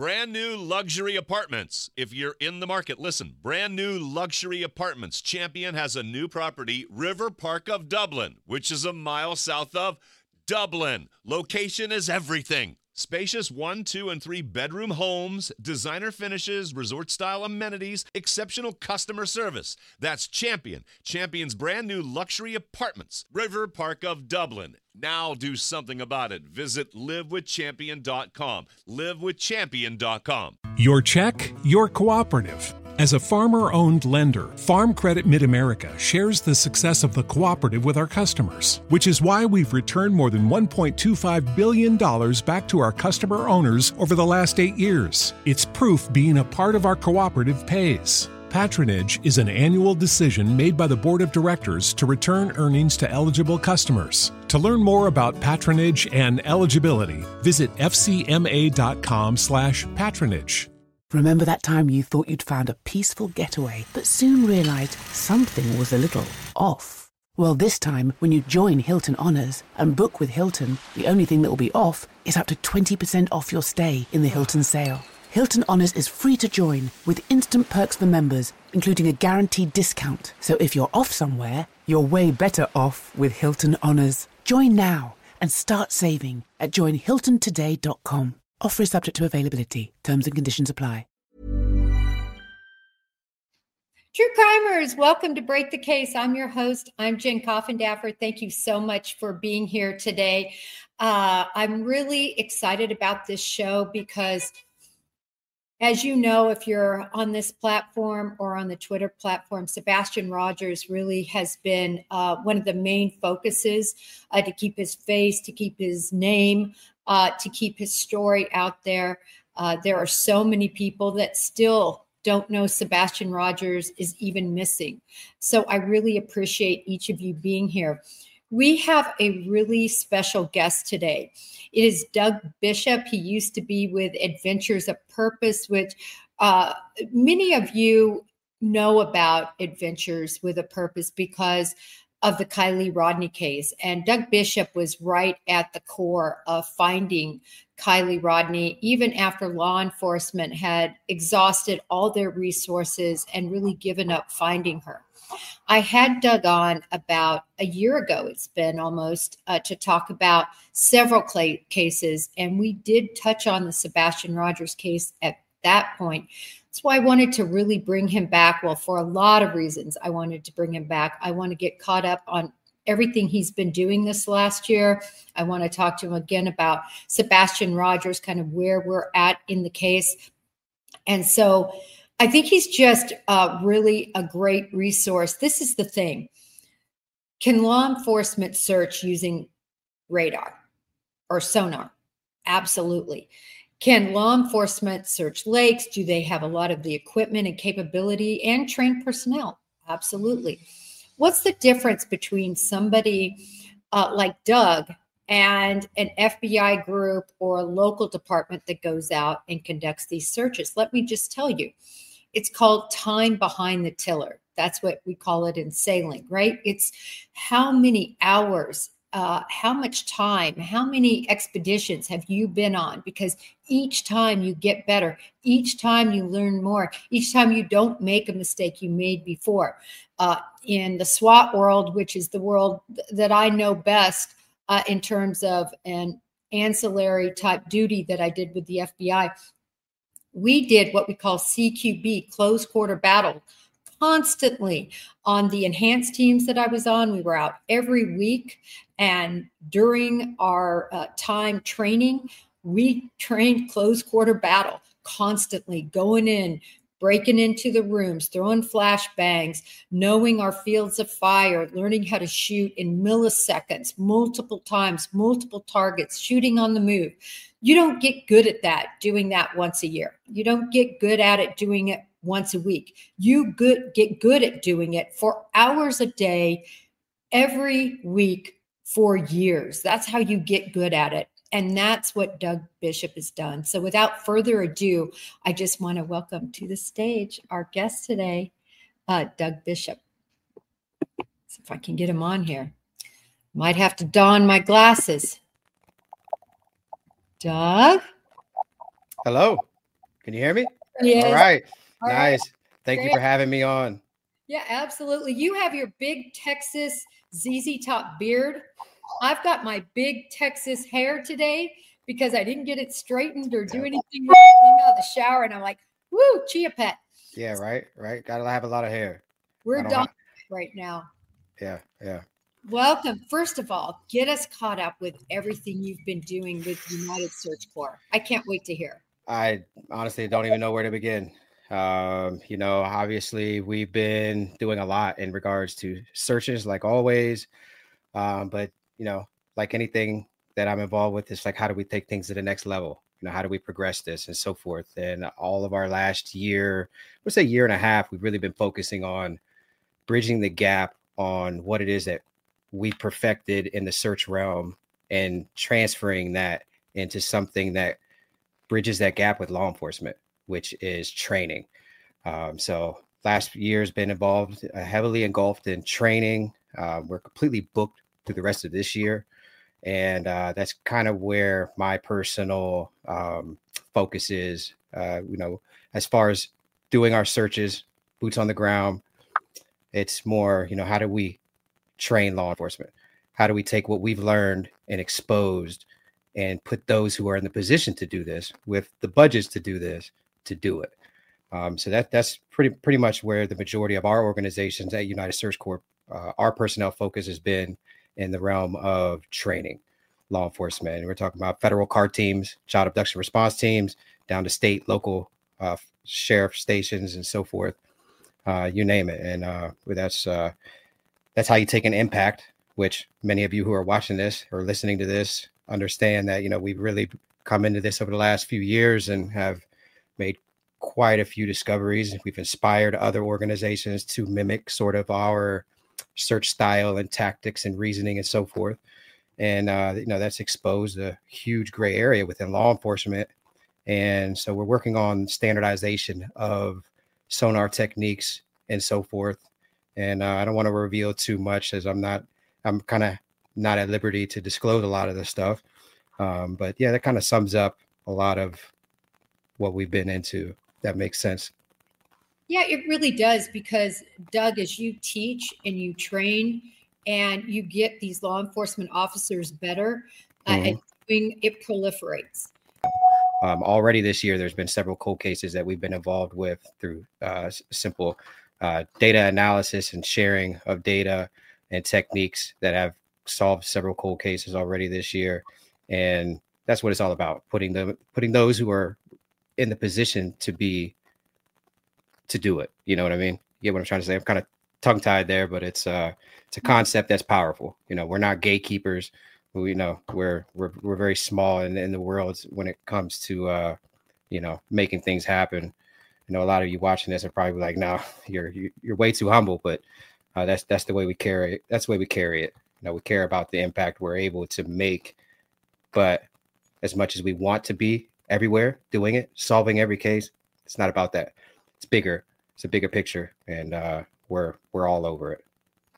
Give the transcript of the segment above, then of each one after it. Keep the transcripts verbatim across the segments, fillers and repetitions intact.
Brand new luxury apartments. If you're in the market, listen. Brand new luxury apartments. Champion has a new property, River Park of Dublin, which is a mile south of Dublin. Location is everything. Spacious one, two, and three bedroom homes, designer finishes, resort-style amenities, exceptional customer service. That's Champion. Champion's brand new luxury apartments. River Park of Dublin. Now do something about it. Visit live with champion dot com. live with champion dot com. Your check, your cooperative. As a farmer-owned lender, Farm Credit Mid-America shares the success of the cooperative with our customers, which is why we've returned more than one point two five billion dollars back to our customer owners over the last eight years. It's proof being a part of our cooperative pays. Patronage is an annual decision made by the Board of Directors to return earnings to eligible customers. To learn more about patronage and eligibility, visit f c m a dot com slash patronage. Remember that time you thought you'd found a peaceful getaway, but soon realized something was a little off? Well, this time, when you join Hilton Honors and book with Hilton, the only thing that will be off is up to twenty percent off your stay in the Hilton sale. Hilton Honors is free to join with instant perks for members, including a guaranteed discount. So if you're off somewhere, you're way better off with Hilton Honors. Join now and start saving at join hilton today dot com. Offer is subject to availability. Terms and conditions apply. True crimers, welcome to Break the Case. I'm your host. I'm Jen Coffindaffer. Thank you so much for being here today. Uh, I'm really excited about this show because, as you know, if you're on this platform or on the Twitter platform, Sebastian Rogers really has been uh, one of the main focuses uh, to keep his face, to keep his name, uh, to keep his story out there. Uh, there are so many people that still don't know Sebastian Rogers is even missing. So I really appreciate each of you being here. We have a really special guest today. It is Doug Bishop. He used to be with Adventures of Purpose, which uh, many of you know about Adventures with a Purpose because of the Kiely Rodni case. And Doug Bishop was right at the core of finding Kiely Rodni, even after law enforcement had exhausted all their resources and really given up finding her. I had Doug on about a year ago, it's been almost, uh, to talk about several cl- cases. And we did touch on the Sebastian Rogers case at that point. That's why I wanted to really bring him back. Well, for a lot of reasons, I wanted to bring him back. I want to get caught up on everything he's been doing this last year. I want to talk to him again about Sebastian Rogers, kind of where we're at in the case. And so I think he's just uh, really a great resource. This is the thing. Can law enforcement search using radar or sonar? Absolutely. Can law enforcement search lakes? Do they have a lot of the equipment and capability and trained personnel? Absolutely. What's the difference between somebody uh, like Doug and an F B I group or a local department that goes out and conducts these searches? Let me just tell you, it's called time behind the tiller. That's what we call it in sailing, right? It's how many hours, uh, how much time, how many expeditions have you been on? Because each time you get better, each time you learn more, each time you don't make a mistake you made before. Uh, in the SWAT world, which is the world th- that I know best uh, in terms of an ancillary type duty that I did with the F B I, we did what we call C Q B, close quarter battle, constantly on the enhanced teams that I was on. We were out every week. And during our uh, time training, we trained close quarter battle, constantly going in, breaking into the rooms, throwing flashbangs, knowing our fields of fire, learning how to shoot in milliseconds, multiple times, multiple targets, shooting on the move. You don't get good at that doing that once a year. You don't get good at it doing it once a week. You good, get good at doing it for hours a day, every week for years. That's how you get good at it. And that's what Doug Bishop has done. So without further ado, I just want to welcome to the stage our guest today, uh, Doug Bishop. See if I can get him on here. Might have to don my glasses. Doug? Hello. Can you hear me? Yes. All right. All nice. right. Thank Great. you for having me on. Yeah, absolutely. You have your big Texas Z Z Top beard. I've got my big Texas hair today because I didn't get it straightened or do Yep. anything when I came out of the shower. And I'm like, woo, Chia Pet. Yeah, right, right. Gotta have a lot of hair. We're I don't done ha- right now. Yeah, yeah. Welcome. First of all, get us caught up with everything you've been doing with United Search Corps. I can't wait to hear. I honestly don't even know where to begin. Um, you know, obviously we've been doing a lot in regards to searches, like always. Um, but you know, like anything that I'm involved with, it's like, how do we take things to the next level? You know, how do we progress this and so forth? And all of our last year, let's say year and a half, we've really been focusing on bridging the gap on what it is that we perfected in the search realm and transferring that into something that bridges that gap with law enforcement, which is training. Um, so last year has been involved, uh, heavily engulfed in training. Uh, we're completely booked through the rest of this year. And uh, that's kind of where my personal um, focus is, uh, you know, as far as doing our searches, boots on the ground. It's more, you know, how do we train law enforcement? How do we take what we've learned and exposed and put those who are in the position to do this with the budgets to do this, to do it? Um, so that that's pretty pretty much where the majority of our organizations at United Search Corps, uh, our personnel focus has been in the realm of training law enforcement. And we're talking about federal C A R teams, child abduction response teams, down to state, local uh, sheriff stations, and so forth. Uh, you name it. And uh, that's uh, that's how you take an impact, which many of you who are watching this or listening to this understand that, you know, we've really come into this over the last few years and have made quite a few discoveries. We've inspired other organizations to mimic sort of our search style and tactics and reasoning and so forth. And, uh, you know, that's exposed a huge gray area within law enforcement. And so we're working on standardization of sonar techniques and so forth. And uh, I don't want to reveal too much as I'm not, I'm kind of not at liberty to disclose a lot of this stuff. Um, but yeah, that kind of sums up a lot of what we've been into. That makes sense. Yeah, it really does, because Doug, as you teach and you train and you get these law enforcement officers better, uh, Mhm. and doing, it proliferates. Um, already this year, there's been several cold cases that we've been involved with through uh, s- simple uh, data analysis and sharing of data and techniques that have solved several cold cases already this year. And that's what it's all about, putting them, putting those who are in the position to be, to do it. You know what I mean? You get what I'm trying to say? I'm kind of tongue tied there, but it's uh, it's a concept that's powerful. You know, we're not gatekeepers. We, you know, we're, we're, we're very small in, in the world when it comes to, uh, you know, making things happen. You know, a lot of you watching this are probably like, no, you're, you're way too humble, but uh, that's, that's the way we carry it. That's the way we carry it. You know, we care about the impact we're able to make, but as much as we want to be everywhere doing it, solving every case, it's not about that. It's bigger. It's a bigger picture, and uh, we're, we're all over it.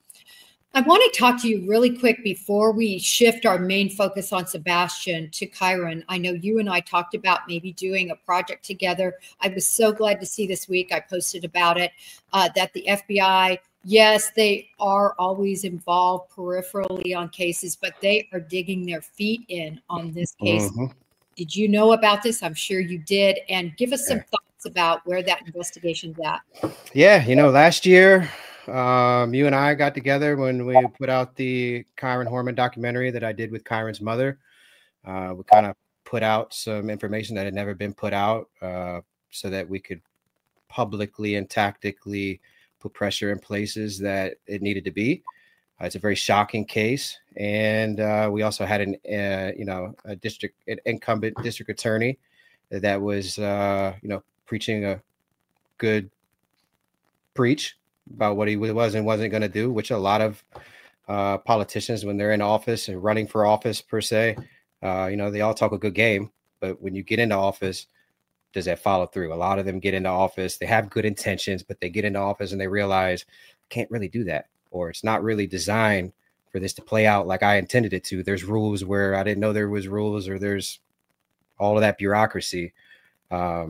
I want to talk to you really quick before we shift our main focus on Sebastian to Kyron. I know you and I talked about maybe doing a project together. I was so glad to see this week, I posted about it, uh, that the F B I, yes, they are always involved peripherally on cases, but they are digging their feet in on this case. Mm-hmm. Did you know about this? I'm sure you did. And give us some Yeah. thoughts about where that investigation's at. Yeah, you know, last year, um, you and I got together when we put out the Kyron Horman documentary that I did with Kyron's mother. Uh, we kind of put out some information that had never been put out, uh, so that we could publicly and tactically put pressure in places that it needed to be. Uh, it's a very shocking case, and uh, we also had an, uh, you know, a district an incumbent district attorney that was, uh, you know, preaching a good preach about what he was and wasn't going to do, which a lot of uh, politicians, when they're in office and running for office per se, uh, you know, they all talk a good game, but when you get into office, does that follow through? A lot of them get into office, they have good intentions, but they get into office and they realize can't really do that, or it's not really designed for this to play out like I intended it to. There's rules where I didn't know there was rules, or there's all of that bureaucracy. Um,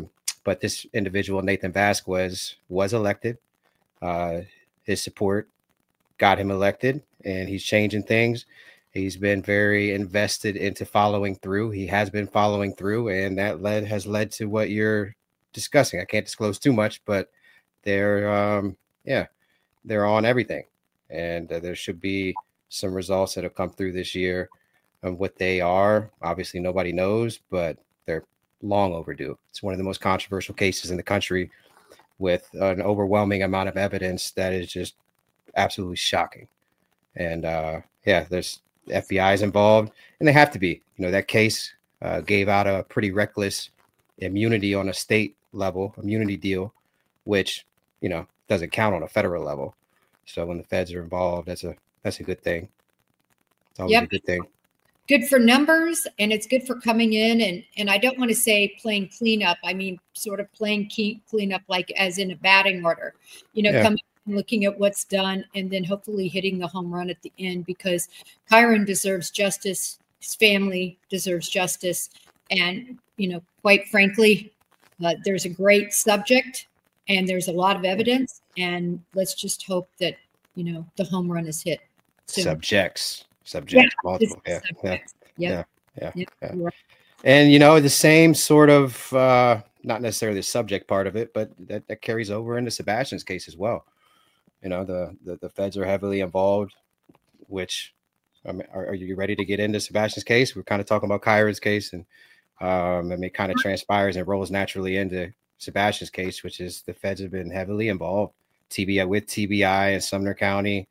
but this individual, Nathan Vasquez, was elected. Uh, his support got him elected, and he's changing things. He's been very invested into following through. He has been following through, and that led has led to what you're discussing. I can't disclose too much, but they're, um, yeah, they're on everything. And uh, there should be some results that have come through this year. And what they are, obviously nobody knows, but they're long overdue. It's one of the most controversial cases in the country, with an overwhelming amount of evidence that is just absolutely shocking. And uh, yeah, there's the F B I is involved, and they have to be. You know, that case uh, gave out a pretty reckless immunity on a state level, immunity deal, which, you know, doesn't count on a federal level. So when the feds are involved, that's a that's a good thing. It's always yep. a good thing. Good for numbers, and it's good for coming in. And, and I don't want to say playing cleanup. I mean, sort of playing key cleanup, like as in a batting order, you know, yeah. coming and looking at what's done, and then hopefully hitting the home run at the end, because Kyron deserves justice. His family deserves justice. And, you know, quite frankly, uh, there's a great subject and there's a lot of evidence, and let's just hope that, you know, the home run is hit soon. Subjects. Subject, yeah, multiple, yeah, yeah, yeah, yeah, yeah, yeah. Right. And you know, the same sort of, uh, not necessarily the subject part of it, but that, that carries over into Sebastian's case as well. You know, the the, the feds are heavily involved. Which, I mean, are, are you ready to get into Sebastian's case? We're kind of talking about Kyron's case, and um, I mean, it kind of transpires and rolls naturally into Sebastian's case, which is the feds have been heavily involved. T B I with T B I in Sumner County.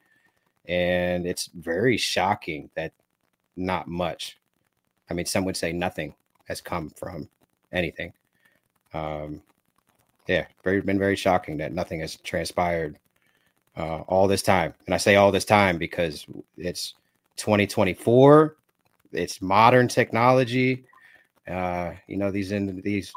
And it's very shocking that not much, I mean, some would say nothing has come from anything. Um, yeah, very been very shocking that nothing has transpired uh, all this time. And I say all this time because it's twenty twenty-four. It's modern technology. Uh, you know, these in these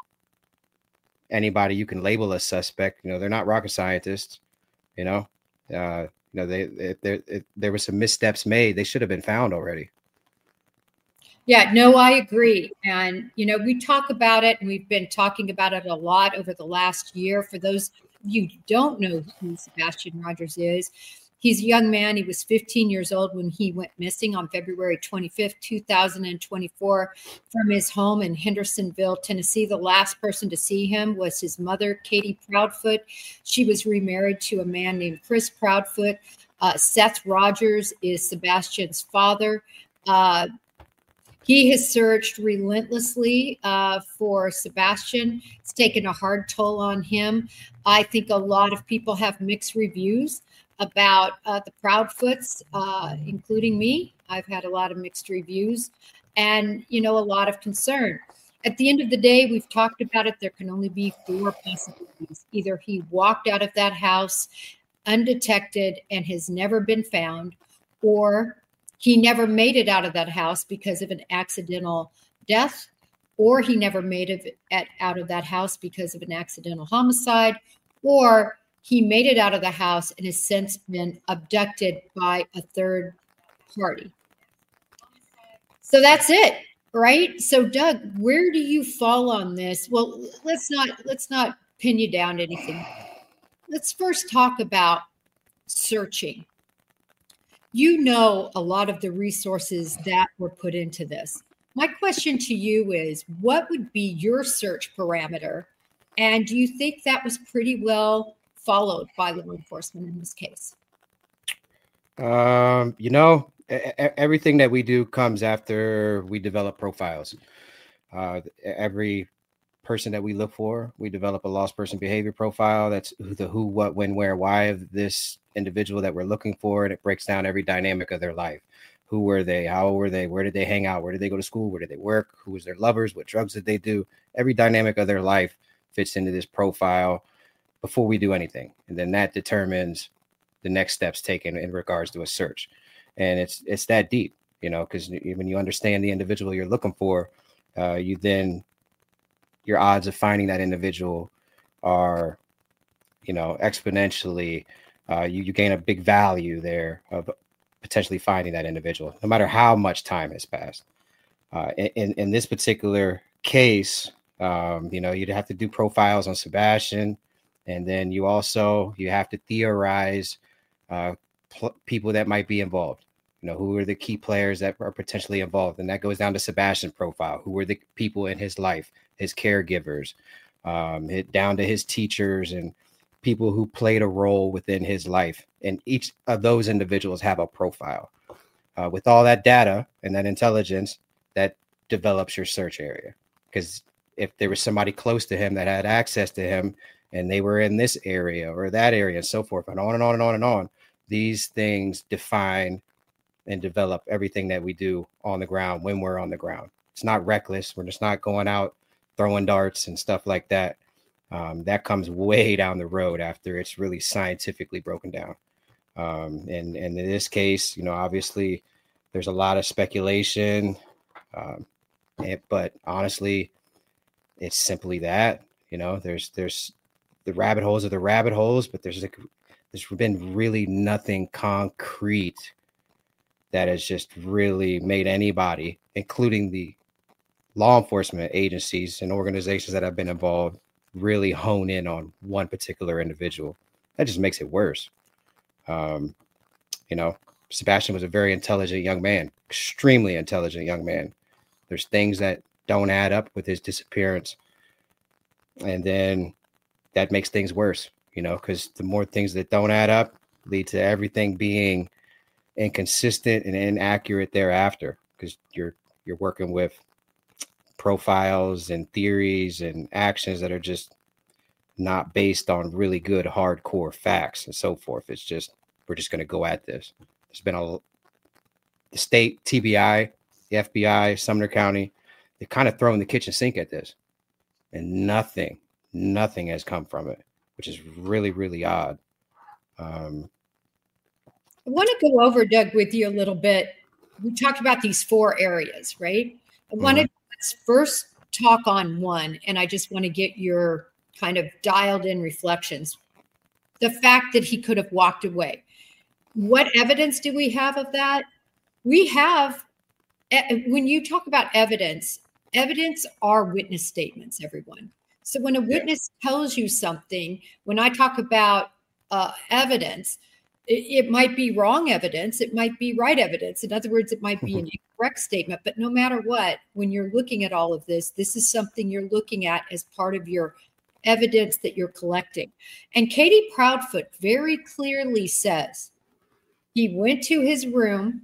anybody you can label a suspect. You know, they're not rocket scientists. You know. Uh, You know, they if there if there were some missteps made, they should have been found already. Yeah, no, I agree. And, you know, we talk about it, and we've been talking about it a lot over the last year. For those of you who don't know who Sebastian Rogers is, he's a young man. He was fifteen years old when he went missing on February twenty-fifth, two thousand twenty-four, from his home in Hendersonville, Tennessee. The last person to see him was his mother, Katie Proudfoot. She was remarried to a man named Chris Proudfoot. Uh, Seth Rogers is Sebastian's father. Uh, he has searched relentlessly uh, for Sebastian. It's taken a hard toll on him. I think a lot of people have mixed reviews about uh, the Proudfoots, uh, including me. I've had a lot of mixed reviews and, you know, a lot of concern. At the end of the day, we've talked about it. There can only be four possibilities. Either he walked out of that house undetected and has never been found, or he never made it out of that house because of an accidental death, or he never made it at, out of that house because of an accidental homicide, or he made it out of the house and has since been abducted by a third party. So that's it, right? So Doug, where do you fall on this? Well, let's not let's not pin you down to anything. Let's first talk about searching. You know a lot of the resources that were put into this. My question to you is, what would be your search parameter? And do you think that was pretty well followed by law enforcement in this case? Um, you know, everything that we do comes after we develop profiles. Uh, every person that we look for, we develop a lost person behavior profile. That's the who, what, when, where, why of this individual that we're looking for. And it breaks down every dynamic of their life. Who were they? How old were they? Where did they hang out? Where did they go to school? Where did they work? Who was their lovers? What drugs did they do? Every dynamic of their life fits into this profile before we do anything. And then that determines the next steps taken in regards to a search. And it's it's that deep, you know, because when you understand the individual you're looking for, uh, you then your odds of finding that individual are, you know, exponentially, uh, you, you gain a big value there of potentially finding that individual, no matter how much time has passed. Uh, in, in this particular case, Um, you know, you'd have to do profiles on Sebastian, and then you also you have to theorize uh, pl- people that might be involved. You know, who are the key players that are potentially involved, and that goes down to Sebastian's profile. Who are the people in his life, his caregivers, um, it, down to his teachers and people who played a role within his life, and each of those individuals have a profile. Uh, with all that data and that intelligence, that develops your search area. Because if there was somebody close to him that had access to him and they were in this area or that area and so forth, and on and on and on and on, these things define and develop everything that we do on the ground when we're on the ground. It's not reckless. We're just not going out throwing darts and stuff like that. Um, that comes way down the road after it's really scientifically broken down. Um, and, and in this case, you know, obviously there's a lot of speculation, um, it, but honestly, it's simply that, you know, there's, there's the rabbit holes are the rabbit holes, but there's like, there's been really nothing concrete that has just really made anybody, including the law enforcement agencies and organizations that have been involved, really hone in on one particular individual. That just makes it worse. Um, you know, Sebastian was a very intelligent young man, extremely intelligent young man. There's things that don't add up with his disappearance. And then that makes things worse, you know, because the more things that don't add up lead to everything being inconsistent and inaccurate thereafter, because you're you're working with profiles and theories and actions that are just not based on really good hardcore facts and so forth. It's just, we're just going to go at this. There's been a the state, T B I, the F B I, Sumner County, they're kind of throwing the kitchen sink at this, and nothing, nothing has come from it, which is really, really odd. Um, I want to go over, Doug, with you a little bit. We talked about these four areas, right? I wanted mm-hmm. let's first talk on one, and I just want to get your kind of dialed in reflections. The fact that he could have walked away. What evidence do we have of that? We have, when you talk about evidence, evidence are witness statements, everyone. So when a witness yeah. tells you something, when I talk about uh, evidence, it, it might be wrong evidence. It might be right evidence. In other words, it might be an incorrect statement. But no matter what, when you're looking at all of this, this is something you're looking at as part of your evidence that you're collecting. And Katie Proudfoot very clearly says he went to his room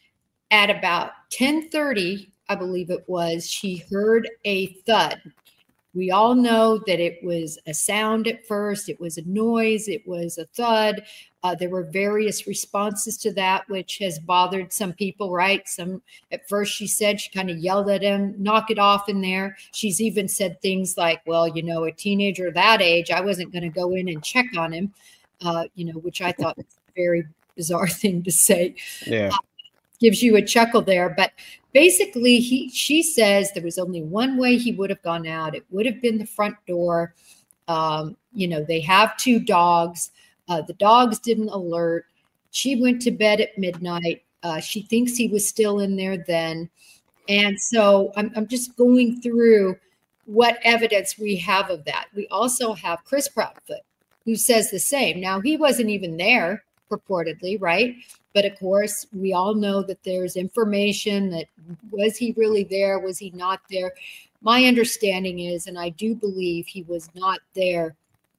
at about ten thirty, I believe it was. She heard a thud. We all know that it was a sound at first. It was a noise. It was a thud. Uh, there were various responses to that, which has bothered some people, right? Some at first she said, she kind of yelled at him, knock it off in there. She's even said things like, well, you know, a teenager that age, I wasn't going to go in and check on him, uh, you know, which I thought was a very bizarre thing to say. Yeah. Uh, gives you a chuckle there. But basically, he she says there was only one way he would have gone out. It would have been the front door. Um, you know, they have two dogs. Uh, the dogs didn't alert. She went to bed at midnight. Uh, she thinks he was still in there then. And so I'm, I'm just going through what evidence we have of that. We also have Chris Proudfoot, who says the same. Now, he wasn't even there, purportedly, right? But of course, we all know that there's information that was he really there? Was he not there? My understanding is, and I do believe he was not there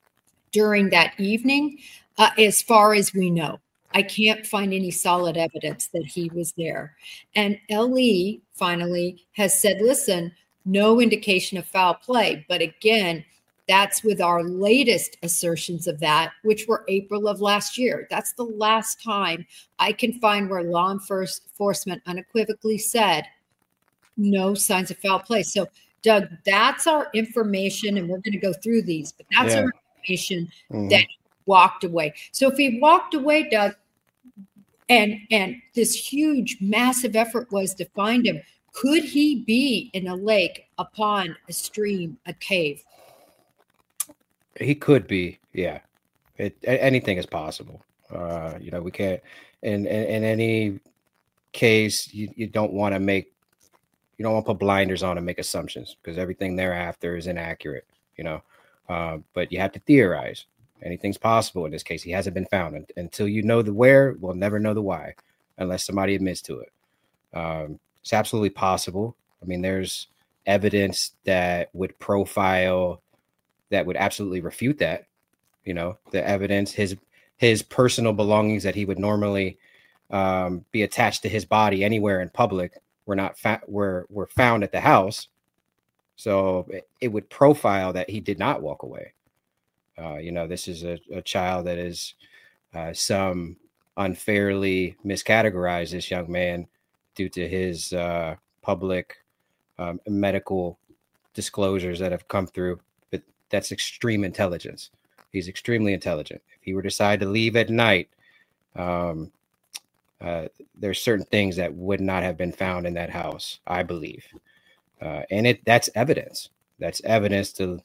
during that evening, uh, as far as we know. I can't find any solid evidence that he was there. And L E finally has said, listen, no indication of foul play. But again, that's with our latest assertions of that, which were April of last year. That's the last time I can find where law enforcement unequivocally said no signs of foul play. So, Doug, that's our information, and we're going to go through these, but that's yeah. our information mm-hmm. that walked away. So if he walked away, Doug, and and this huge, massive effort was to find him, could he be in a lake, a pond, a stream, a cave? He could be, yeah. It, anything is possible. Uh, you know, we can't. In in, in any case, you, you don't want to make You don't want to put blinders on and make assumptions, because everything thereafter is inaccurate, you know. Uh, but you have to theorize. Anything's possible in this case. He hasn't been found. And, until you know the where, we'll never know the why, unless somebody admits to it. Um, it's absolutely possible. I mean, there's evidence that would profile, that would absolutely refute that. You know, the evidence, his his personal belongings that he would normally um, be attached to his body anywhere in public were not fa- were were found at the house. So it, it would profile that he did not walk away. Uh, you know, this is a, a child that is uh, some unfairly miscategorized this young man due to his uh, public um, medical disclosures that have come through. But that's extreme intelligence. He's extremely intelligent. If he were to decide to leave at night, um, uh, there's certain things that would not have been found in that house, I believe. Uh, and it that's evidence. That's evidence to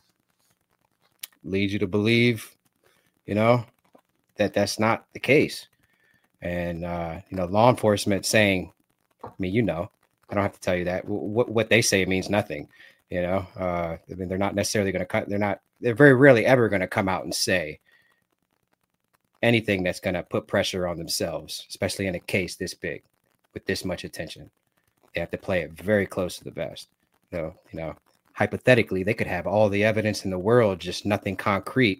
lead you to believe, you know, that that's not the case. And, uh, you know, law enforcement saying, I mean, you know, I don't have to tell you that. What what they say means nothing, you know. Uh, I mean, they're not necessarily going to cut. They're not. They're very rarely ever going to come out and say anything that's going to put pressure on themselves, especially in a case this big with this much attention. They have to play it very close to the vest. You know, you know, hypothetically, they could have all the evidence in the world, just nothing concrete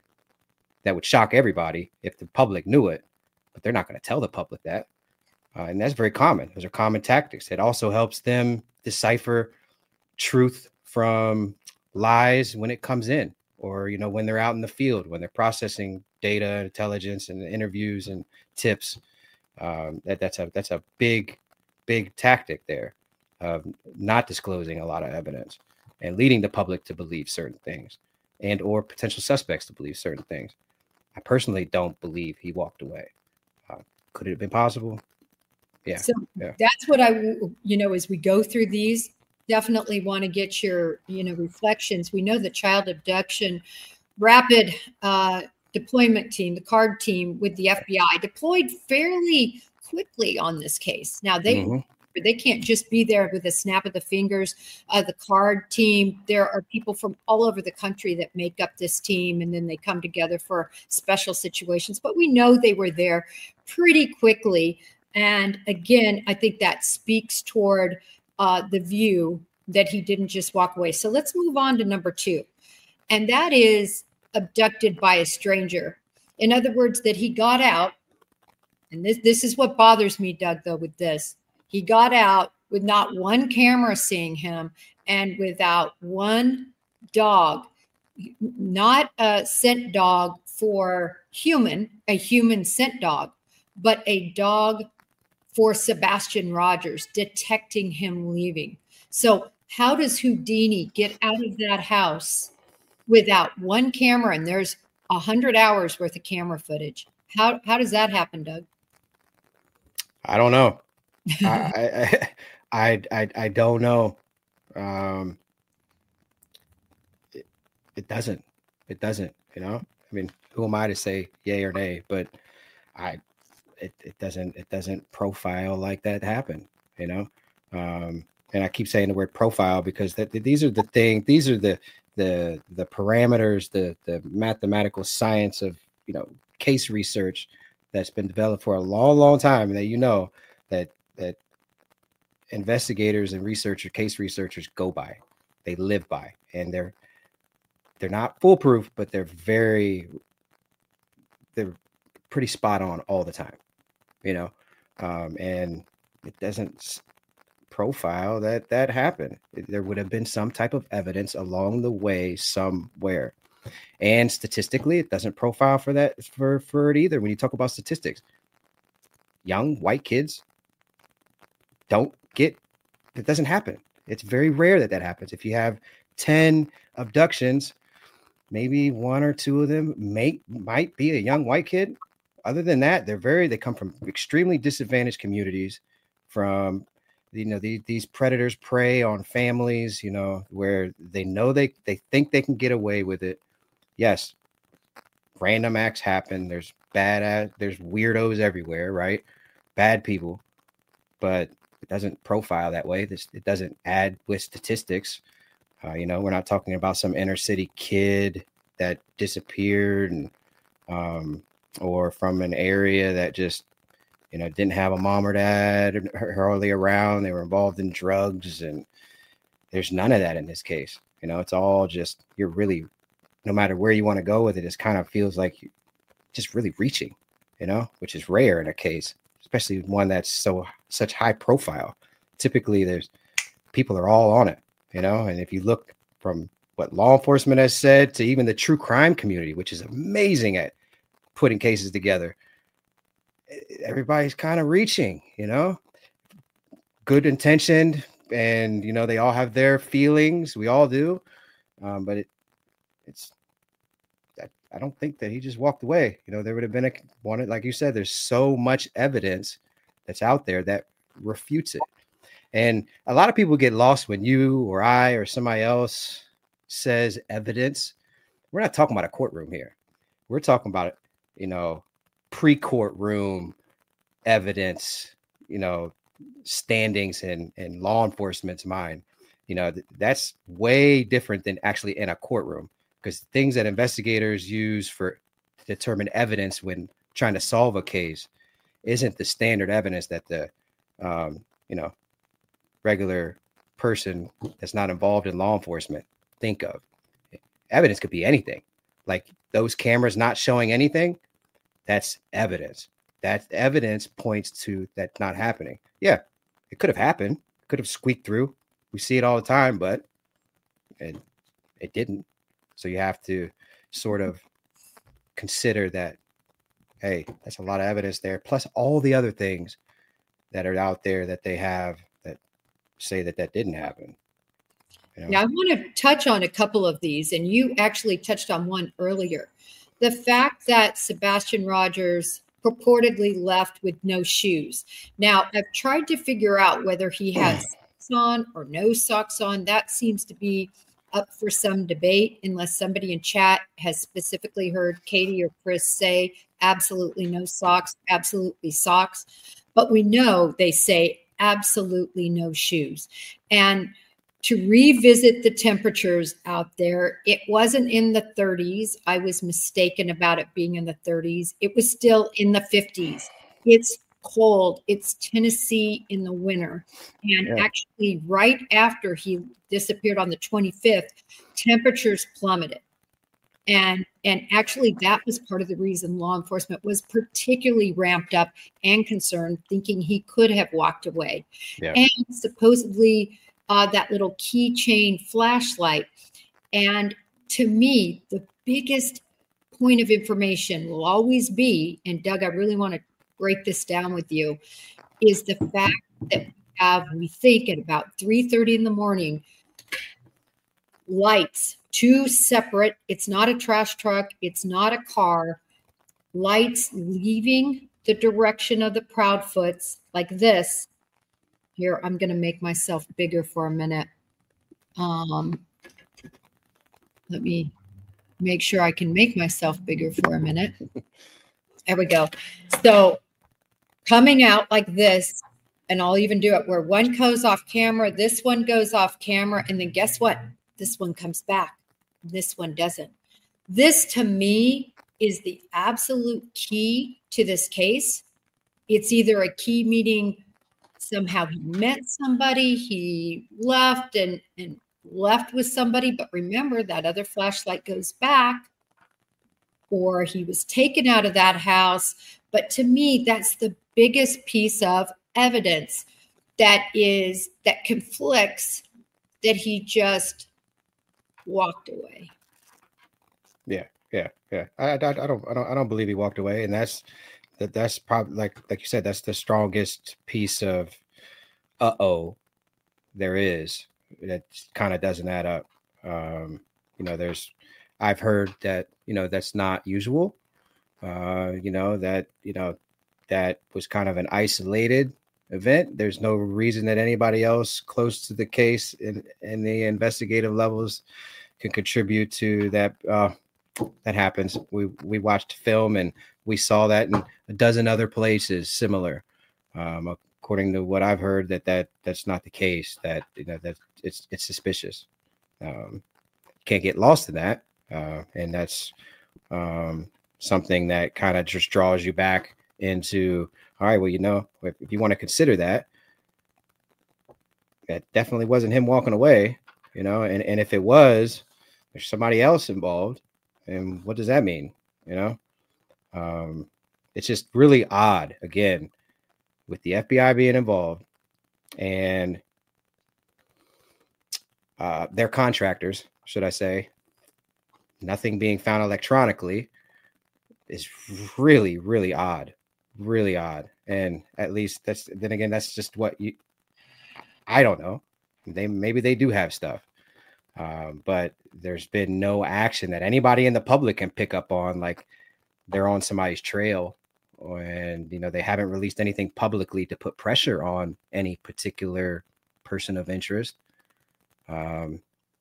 that would shock everybody if the public knew it. But they're not going to tell the public that. Uh, and that's very common. Those are common tactics. It also helps them decipher truth from lies when it comes in, or, you know, when they're out in the field, when they're processing data, intelligence, and interviews and tips. Um, that, that's a that's a big, big tactic there of not disclosing a lot of evidence and leading the public to believe certain things, and or potential suspects to believe certain things. I personally don't believe he walked away. Uh, could it have been possible? Yeah. So yeah. that's what I, you know, as we go through these, definitely want to get your, you know, reflections. We know the child abduction rapid uh, deployment team, the CARD team with the F B I, deployed fairly quickly on this case. Now they mm-hmm. they can't just be there with a snap of the fingers. Uh, the CARD team, there are people from all over the country that make up this team, and then they come together for special situations. But we know they were there pretty quickly. And again, I think that speaks toward uh, the view that he didn't just walk away. So let's move on to number two. And that is abducted by a stranger. In other words, that he got out. And this, this is what bothers me, Doug, though, with this. He got out with not one camera seeing him and without one dog, not a scent dog for human, a human scent dog, but a dog for Sebastian Rogers, detecting him leaving. So how does Houdini get out of that house without one camera? And there's a hundred hours worth of camera footage. How how does that happen, Doug? I don't know. I, I, I, I, I don't know. Um, it, it doesn't, it doesn't, you know, I mean, who am I to say yay or nay, but I, it, it doesn't, it doesn't profile like that happen, you know? Um, and I keep saying the word profile because that these are the things, these are the, the, the parameters, the, the mathematical science of, you know, case research that's been developed for a long, long time. And that, you know, that, that investigators and researchers, case researchers go by, they live by, and they're, they're not foolproof, but they're very, they're pretty spot on all the time, you know? Um, and it doesn't profile that that happened. There would have been some type of evidence along the way somewhere. And statistically, it doesn't profile for that for, for it either. When you talk about statistics, young white kids don't get, it doesn't happen. It's very rare that that happens. If you have ten abductions, maybe one or two of them may, might be a young white kid. Other than that, they're very, they come from extremely disadvantaged communities, from, you know, the, these predators prey on families, you know, where they know they, they think they can get away with it. Yes, random acts happen. There's bad, there's weirdos everywhere, right? Bad people. But It doesn't profile that way. This it doesn't add with statistics. Uh, you know, we're not talking about some inner city kid that disappeared and um, or from an area that just, you know, didn't have a mom or dad hardly around. They were involved in drugs, and there's none of that in this case. You know, it's all just, you're really, no matter where you want to go with it, it kind of feels like you're just really reaching, you know, which is rare in a case, especially one that's so such high profile. Typically, there's people are all on it, you know, and if you look from what law enforcement has said to even the true crime community, which is amazing at putting cases together, everybody's kind of reaching, you know, good intentioned, and, you know, they all have their feelings. We all do. Um, but it, it's, I, I don't think that he just walked away. You know, there would have been a one, like you said, there's so much evidence that's out there that refutes it. And a lot of people get lost when you or I or somebody else says evidence. We're not talking about a courtroom here. We're talking about, you know, pre-courtroom evidence, you know, standings in, in law enforcement's mind. You know, th- that's way different than actually in a courtroom, because things that investigators use for to determine evidence when trying to solve a case isn't the standard evidence that the, um, you know, regular person that's not involved in law enforcement think of. Evidence could be anything. Like those cameras not showing anything, that's evidence. That evidence points to that not happening. Yeah, it could have happened. Could have squeaked through. We see it all the time, but it, it didn't. So you have to sort of consider that, hey, that's a lot of evidence there, plus all the other things that are out there that they have that say that that didn't happen. You know? Yeah, I want to touch on a couple of these, and you actually touched on one earlier. The fact that Sebastian Rogers purportedly left with no shoes. Now, I've tried to figure out whether he had socks on or no socks on. That seems to be up for some debate, unless somebody in chat has specifically heard Katie or Chris say absolutely no socks, absolutely socks. But we know they say absolutely no shoes. And to revisit the temperatures out there, it wasn't in the thirties. I was mistaken about it being in the thirties. It was still in the fifties. It's cold. It's Tennessee in the winter. And yeah. Actually, right after he disappeared on the twenty-fifth, temperatures plummeted. And, and actually, that was part of the reason law enforcement was particularly ramped up and concerned, thinking he could have walked away. Yeah. And supposedly, Uh, that little keychain flashlight. And to me, the biggest point of information will always be, and Doug, I really want to break this down with you, is the fact that we have, we think at about three thirty in the morning, lights, two separate, it's not a trash truck, it's not a car, lights leaving the direction of the Proudfoots like this. Here, I'm going to make myself bigger for a minute. Um, let me make sure I can make myself bigger for a minute. There we go. So coming out like this, and I'll even do it where one goes off camera, this one goes off camera, and then guess what? This one comes back. This one doesn't. This, to me, is the absolute key to this case. It's either a key meeting somehow he met somebody, he left and, and left with somebody. But remember, that other flashlight goes back, or he was taken out of that house. But to me, that's the biggest piece of evidence that is, that conflicts that he just walked away. Yeah, yeah, yeah. I, I, I don't, I don't, I don't believe he walked away, and that's that. That's probably like, like you said, that's the strongest piece of, uh-oh, there is. That kind of doesn't add up. Um, you know, there's, I've heard that, you know, that's not usual. Uh, you know, that, you know, that was kind of an isolated event. There's no reason that anybody else close to the case in, in the investigative levels can contribute to that. Uh, that happens. We, we watched film and we saw that in a dozen other places similar. Um, of according to what I've heard, that that that's not the case. That you know that it's it's suspicious. Um, can't get lost in that, uh, and that's um, something that kind of just draws you back into. All right, well, you know, if, if you want to consider that, that definitely wasn't him walking away, you know, and and if it was, there's somebody else involved, and what does that mean, you know? Um, it's just really odd, again, with the F B I being involved and uh, their contractors, should I say, nothing being found electronically is really, really odd, really odd. And at least that's, then again, that's just what you, I don't know. They, maybe they do have stuff, um, but there's been no action that anybody in the public can pick up on, like they're on somebody's trail, and, you know, they haven't released anything publicly to put pressure on any particular person of interest. Um,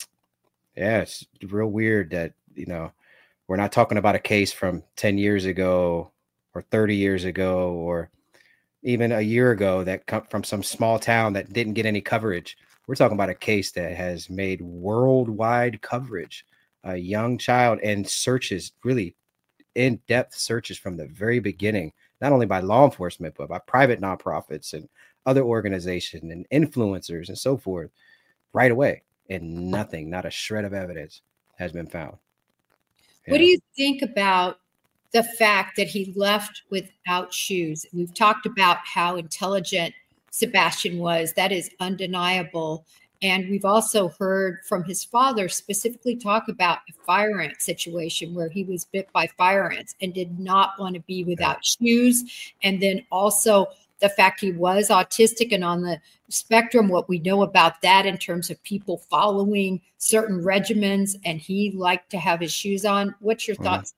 yeah, it's real weird that, you know, we're not talking about a case from ten years ago or thirty years ago, or even a year ago that come from some small town that didn't get any coverage. We're talking about a case that has made worldwide coverage, a young child, and searches, really in-depth searches from the very beginning, not only by law enforcement, but by private nonprofits and other organizations and influencers and so forth, right away. And nothing, not a shred of evidence has been found. What do you think about the fact that he left without shoes? We've talked about how intelligent Sebastian was. That is undeniable. And we've also heard from his father specifically talk about a fire ant situation where he was bit by fire ants and did not want to be without shoes. And then also the fact he was autistic and on the spectrum, what we know about that in terms of people following certain regimens, and he liked to have his shoes on. What's your thoughts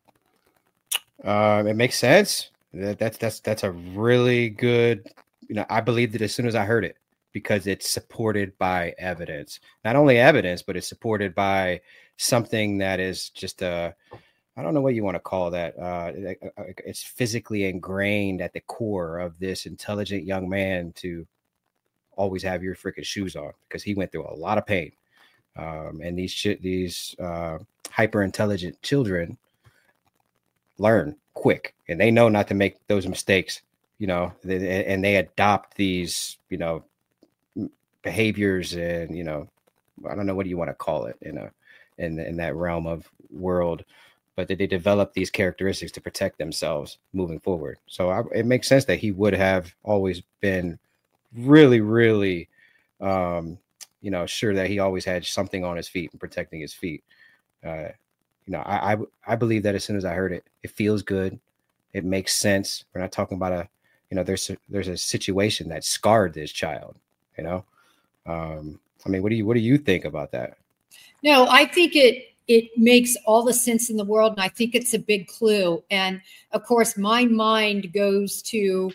mm-hmm. on that? Uh, it makes sense. That, that's, that's, that's a really good, you know, I believed it as soon as I heard it, because it's supported by evidence, not only evidence, but it's supported by something that is just a, I don't know what you want to call that. Uh, it's physically ingrained at the core of this intelligent young man to always have your freaking shoes on, because he went through a lot of pain. Um, and these shit, these uh, hyper intelligent children learn quick, and they know not to make those mistakes, you know, they, and they adopt these, you know, behaviors and, you know, I don't know, what do you want to call it, you know, in, in that realm of world, but that they develop these characteristics to protect themselves moving forward. So I, it makes sense that he would have always been really, really, um, you know, sure that he always had something on his feet and protecting his feet. Uh, you know, I, I, I believe that as soon as I heard it, it feels good. It makes sense. We're not talking about a, you know, there's a, there's a situation that scarred this child, you know? Um, I mean, what do you, what do you think about that? No, I think it, it makes all the sense in the world. And I think it's a big clue. And of course, my mind goes to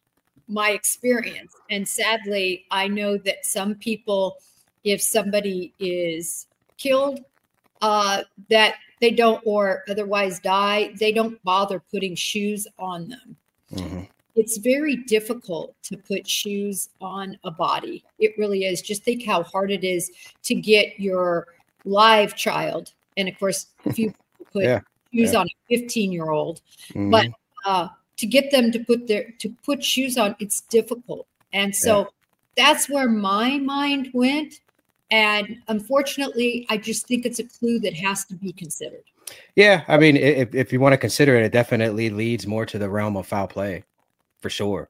my experience. And sadly, I know that some people, if somebody is killed, uh, that they don't, or otherwise die, they don't bother putting shoes on them. Mm-hmm. It's very difficult to put shoes on a body. It really is. Just think how hard it is to get your live child. And of course, if you put yeah. shoes yeah. on a fifteen year old, mm-hmm. but uh, to get them to put their, to put shoes on, it's difficult. And so yeah. that's where my mind went. And unfortunately, I just think it's a clue that has to be considered. Yeah. I mean, if, if you want to consider it, it definitely leads more to the realm of foul play, for sure.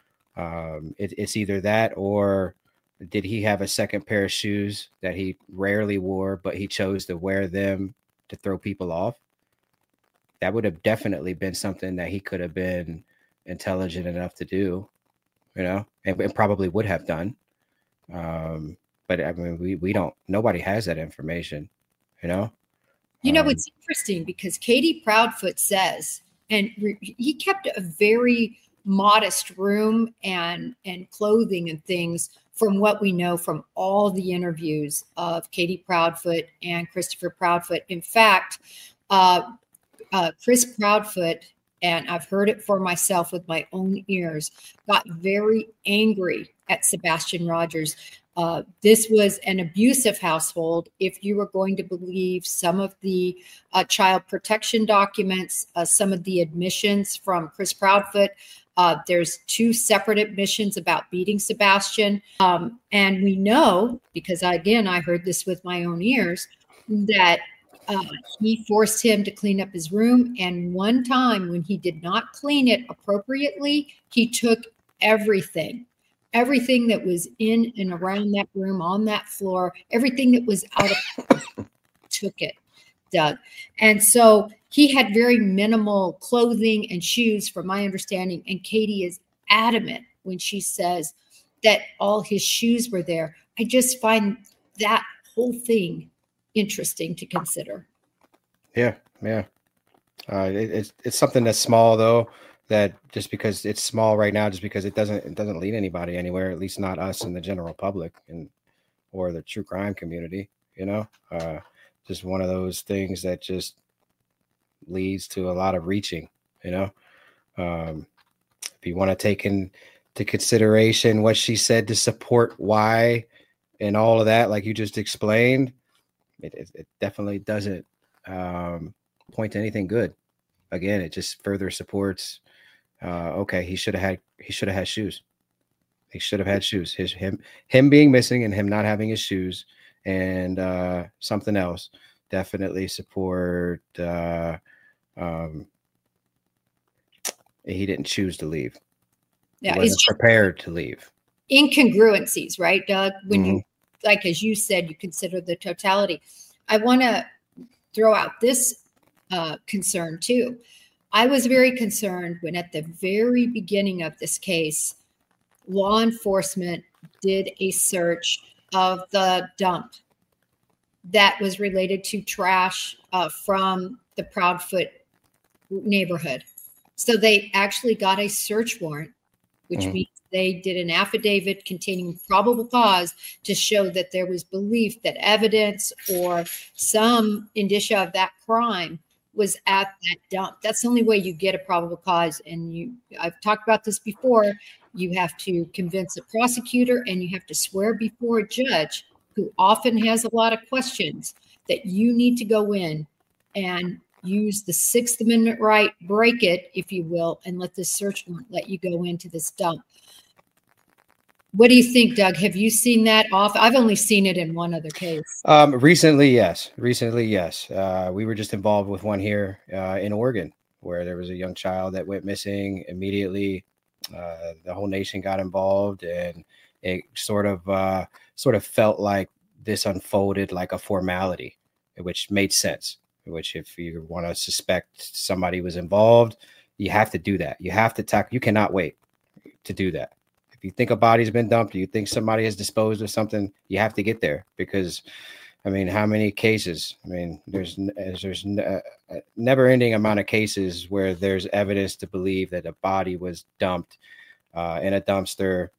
Um, it, it's either that, or did he have a second pair of shoes that he rarely wore, but he chose to wear them to throw people off? That would have definitely been something that he could have been intelligent enough to do, you know, and, and probably would have done. Um, but I mean, we, we don't, nobody has that information, you know? You know, um, it's interesting because Katie Proudfoot says, and re- he kept a very modest room and, and clothing and things, from what we know from all the interviews of Katie Proudfoot and Christopher Proudfoot. In fact, uh, uh, Chris Proudfoot and I've heard it for myself with my own ears, got very angry at Sebastian Rogers. Uh, this was an abusive household. If you were going to believe some of the uh, child protection documents, uh, some of the admissions from Chris Proudfoot, uh, there's two separate admissions about beating Sebastian. Um, and we know, because I, again, I heard this with my own ears, that uh, he forced him to clean up his room. And one time when he did not clean it appropriately, he took everything. Everything that was in and around that room, on that floor, everything that was out of took it, Doug. And so he had very minimal clothing and shoes, from my understanding. And Katie is adamant when she says that all his shoes were there. I just find that whole thing interesting to consider. Yeah, yeah. Uh, it, it's it's something that's small, though. That just because it's small right now, just because it doesn't it doesn't lead anybody anywhere, at least not us and the general public and or the true crime community, you know, uh, just one of those things that just leads to a lot of reaching, you know. Um, if you want to take into consideration what she said to support why and all of that, like you just explained, it, it, it definitely doesn't um, point to anything good. Again, it just further supports. Uh, okay, he should have had he should have had shoes. He should have had shoes. His him him being missing and him not having his shoes and uh, something else definitely support. Uh, um, he didn't choose to leave. Yeah, he wasn't it's prepared to leave. Incongruencies, right, Doug? When Mm-hmm. you, like as you said, you consider the totality. I want to throw out this uh, concern too. I was very concerned when at the very beginning of this case, law enforcement did a search of the dump that was related to trash uh, from the Proudfoot neighborhood. So they actually got a search warrant, which mm-hmm. means they did an affidavit containing probable cause to show that there was belief that evidence or some indicia of that crime was at that dump. That's the only way you get a probable cause. And you, I've talked about this before. You have to convince a prosecutor and you have to swear before a judge who often has a lot of questions that you need to go in and use the Sixth Amendment right, break it, if you will, and let this search warrant let you go into this dump. What do you think, Doug? Have you seen that off? I've only seen it in one other case. Um, recently, yes. Recently, yes. Uh, we were just involved with one here uh, in Oregon where there was a young child that went missing immediately. Uh, the whole nation got involved, and it sort of uh, sort of felt like this unfolded like a formality, which made sense. Which, if you want to suspect somebody was involved, you have to do that. You have to tackle. You cannot wait to do that. If you think a body's been dumped, you think somebody has disposed of something, you have to get there because, I mean, how many cases? I mean, there's there's a never-ending amount of cases where there's evidence to believe that a body was dumped uh, in a dumpster,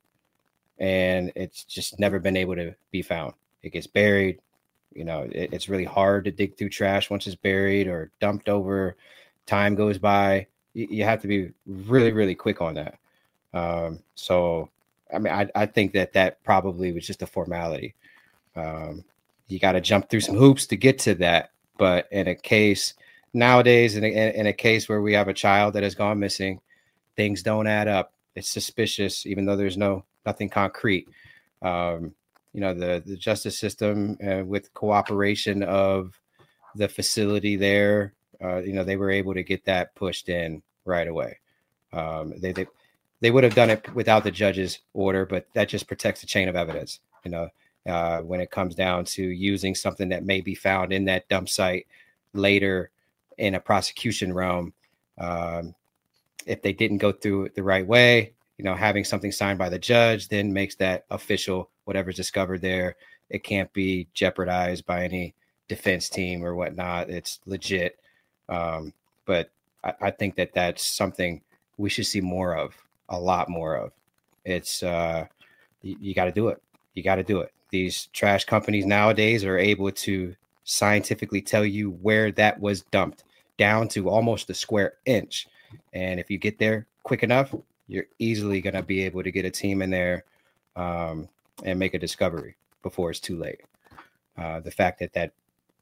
and it's just never been able to be found. It gets buried. You know, it, it's really hard to dig through trash once it's buried or dumped over. Time goes by. You, you have to be really, really quick on that. Um, so, I mean, I, I think that that probably was just a formality. Um, you got to jump through some hoops to get to that. But in a case nowadays, in a, in a case where we have a child that has gone missing, things don't add up. It's suspicious, even though there's no nothing concrete. Um, you know, the, the justice system uh, with cooperation of the facility there, uh, you know, they were able to get that pushed in right away. Um, they, they, They would have done it without the judge's order, but that just protects the chain of evidence. You know, uh, when it comes down to using something that may be found in that dump site later in a prosecution realm, um, if they didn't go through it the right way, you know, having something signed by the judge then makes that official. Whatever's discovered there, it can't be jeopardized by any defense team or whatnot. It's legit. Um, but I, I think that that's something we should see more of. A lot more of. It's uh you, you got to do it. You got to do it. These trash companies nowadays are able to scientifically tell you where that was dumped down to almost a square inch. And if you get there quick enough, you're easily going to be able to get a team in there um, and make a discovery before it's too late. Uh, the fact that that,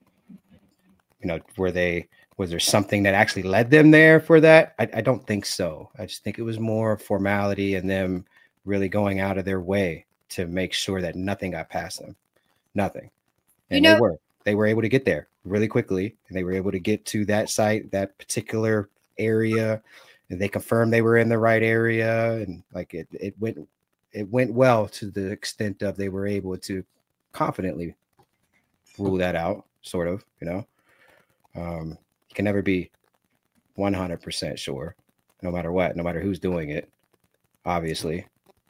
you know, were they, was there something that actually led them there for that? I, I don't think so. I just think it was more formality and them really going out of their way to make sure that nothing got past them. Nothing. And you know, they were, they were able to get there really quickly, and they were able to get to that site, that particular area, and they confirmed they were in the right area. And like it, it went, it went well to the extent of they were able to confidently rule that out, sort of, you know. Um, you can never be one hundred percent sure, no matter what, no matter who's doing it, obviously.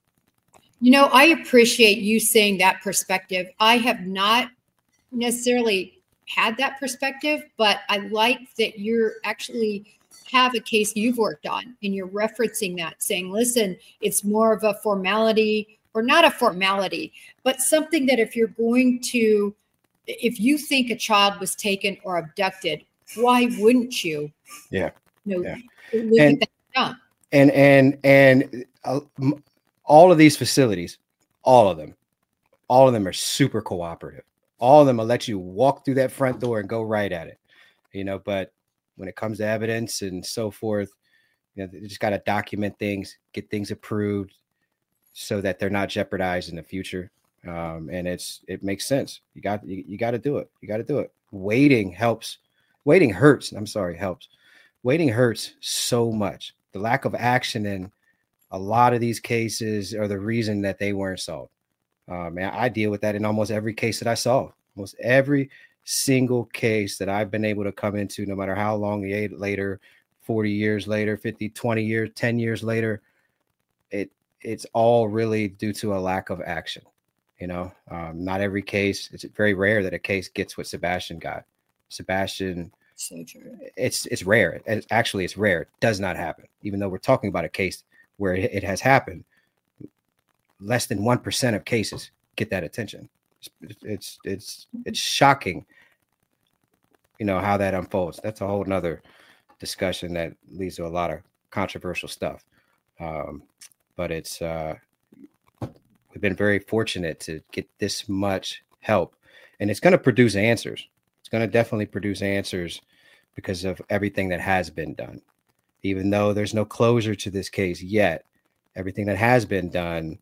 You know, I appreciate you saying that perspective. I have not necessarily had that perspective, but I like that you're actually have a case you've worked on and you're referencing that, saying, listen, it's more of a formality, or not a formality, but something that if you're going to, if you think a child was taken or abducted, why wouldn't you? Yeah. You know, yeah. Look and, at that jump. and, and, and uh, all of these facilities, all of them, all of them are super cooperative. All of them will let you walk through that front door and go right at it, you know, but when it comes to evidence and so forth, you know, they just got to document things, get things approved so that they're not jeopardized in the future. Um, and it's, it makes sense. You got, you, you got to do it. You got to do it. Waiting helps. Waiting hurts. I'm sorry. Helps. Waiting hurts so much. The lack of action in a lot of these cases are the reason that they weren't solved. Um, and I deal with that in almost every case that I solve. Almost every single case that I've been able to come into, no matter how long later, forty years later, fifty, twenty years, ten years later, it it's all really due to a lack of action. You know, um, not every case. It's very rare that a case gets what Sebastian got. Sebastian, so true. It's it's rare. It's, actually, it's rare. It does not happen. Even though we're talking about a case where it, it has happened, less than one percent of cases get that attention. It's, it's it's it's shocking, you know, how that unfolds. That's a whole nother discussion that leads to a lot of controversial stuff. Um, but it's uh, we've been very fortunate to get this much help, and it's going to produce answers. It's going to definitely produce answers because of everything that has been done. Even though there's no closure to this case yet, everything that has been done,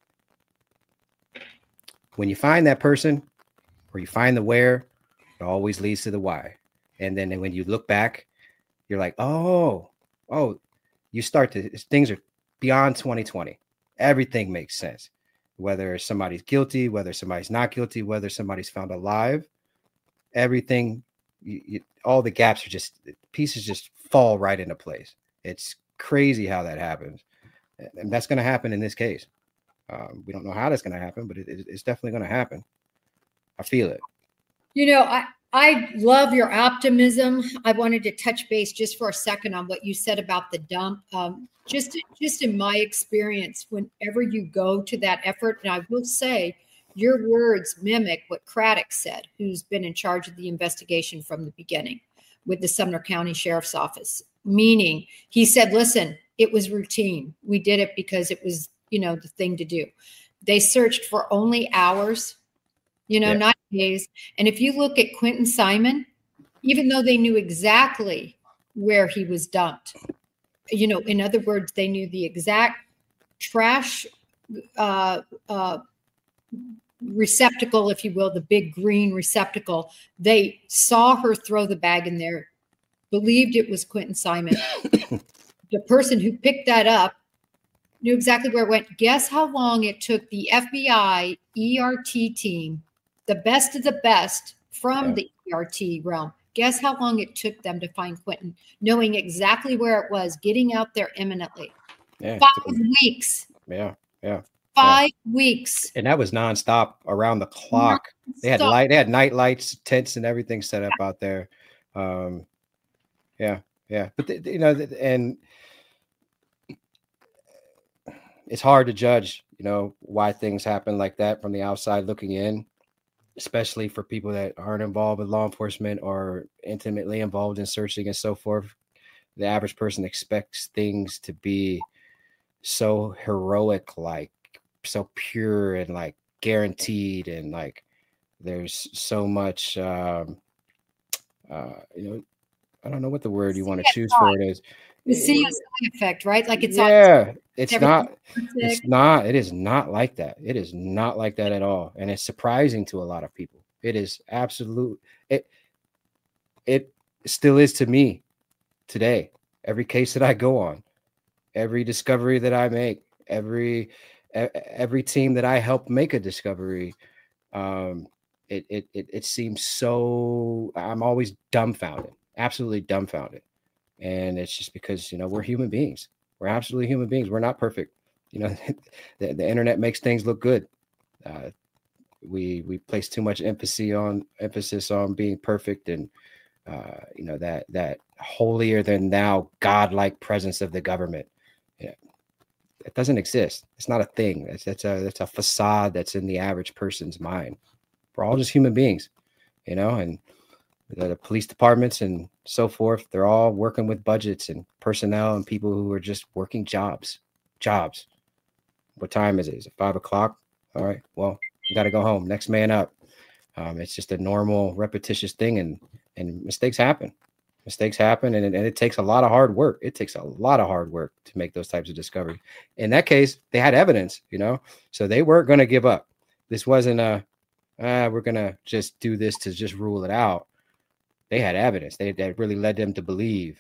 when you find that person or you find the where, it always leads to the why. And then when you look back, you're like, oh, oh, you start to, things are beyond twenty twenty. Everything makes sense. Whether somebody's guilty, whether somebody's not guilty, whether somebody's found alive, everything, you, you, all the gaps are just, pieces just fall right into place. It's crazy how that happens. And that's going to happen in this case. Um, we don't know how that's going to happen, but it, it, it's definitely going to happen. I feel it. You know, I, I love your optimism. I wanted to touch base just for a second on what you said about the dump. Um, just, just in my experience, whenever you go to that effort, and I will say your words mimic what Craddock said, who's been in charge of the investigation from the beginning with the Sumner County Sheriff's Office, meaning he said, listen, it was routine. We did it because it was, you know, the thing to do. They searched for only hours, you know, yeah. not days. And if you look at Quentin Simon, even though they knew exactly where he was dumped, you know, in other words, they knew the exact trash uh, uh, receptacle, if you will, the big green receptacle. They saw her throw the bag in there, believed it was Quentin Simon. The person who picked that up knew exactly where it went. Guess how long it took the F B I E R T team, the best of the best from yeah. the E R T realm. Guess how long it took them to find Quentin, knowing exactly where it was, getting out there imminently. Yeah, Five weeks. Yeah, yeah. Five yeah. weeks. And that was nonstop around the clock. Non-stop. They had light, they had night lights, tents, and everything set up out there. Um, yeah, yeah. But the, you know, and it's hard to judge, you know, why things happen like that from the outside looking in, especially for people that aren't involved with law enforcement or intimately involved in searching and so forth. the average person expects things to be so heroic, like so pure and like guaranteed, and like there's so much um uh you know, I don't know what the word you want to choose for it is. The C S I effect, right? Like it's yeah, it's not perfect. it's not it is not like that. It is not like that at all. And it's surprising to a lot of people. It is absolute it it still is to me today. Every case that I go on, every discovery that I make, every every team that I help make a discovery, um it it it, it seems so I'm always dumbfounded, absolutely dumbfounded. And it's just because, you know, we're human beings. We're absolutely human beings. We're not perfect. You know, the, the internet makes things look good. Uh, we we place too much emphasis on emphasis on being perfect, and uh, you know, that that holier than thou godlike presence of the government. Yeah, it doesn't exist. It's not a thing. That's that's a that's a facade that's in the average person's mind. We're all just human beings, you know, and the, the police departments and so forth, they're all working with budgets and personnel and people who are just working jobs, jobs. What time is it? Is it five o'clock? All right. Well, you got to go home. Next man up. Um, it's just a normal, repetitious thing, and and mistakes happen. Mistakes happen, and, and it takes a lot of hard work. It takes a lot of hard work to make those types of discoveries. In that case, they had evidence, you know, so they weren't going to give up. This wasn't a, ah, we're going to just do this to just rule it out. They had evidence. They that really led them to believe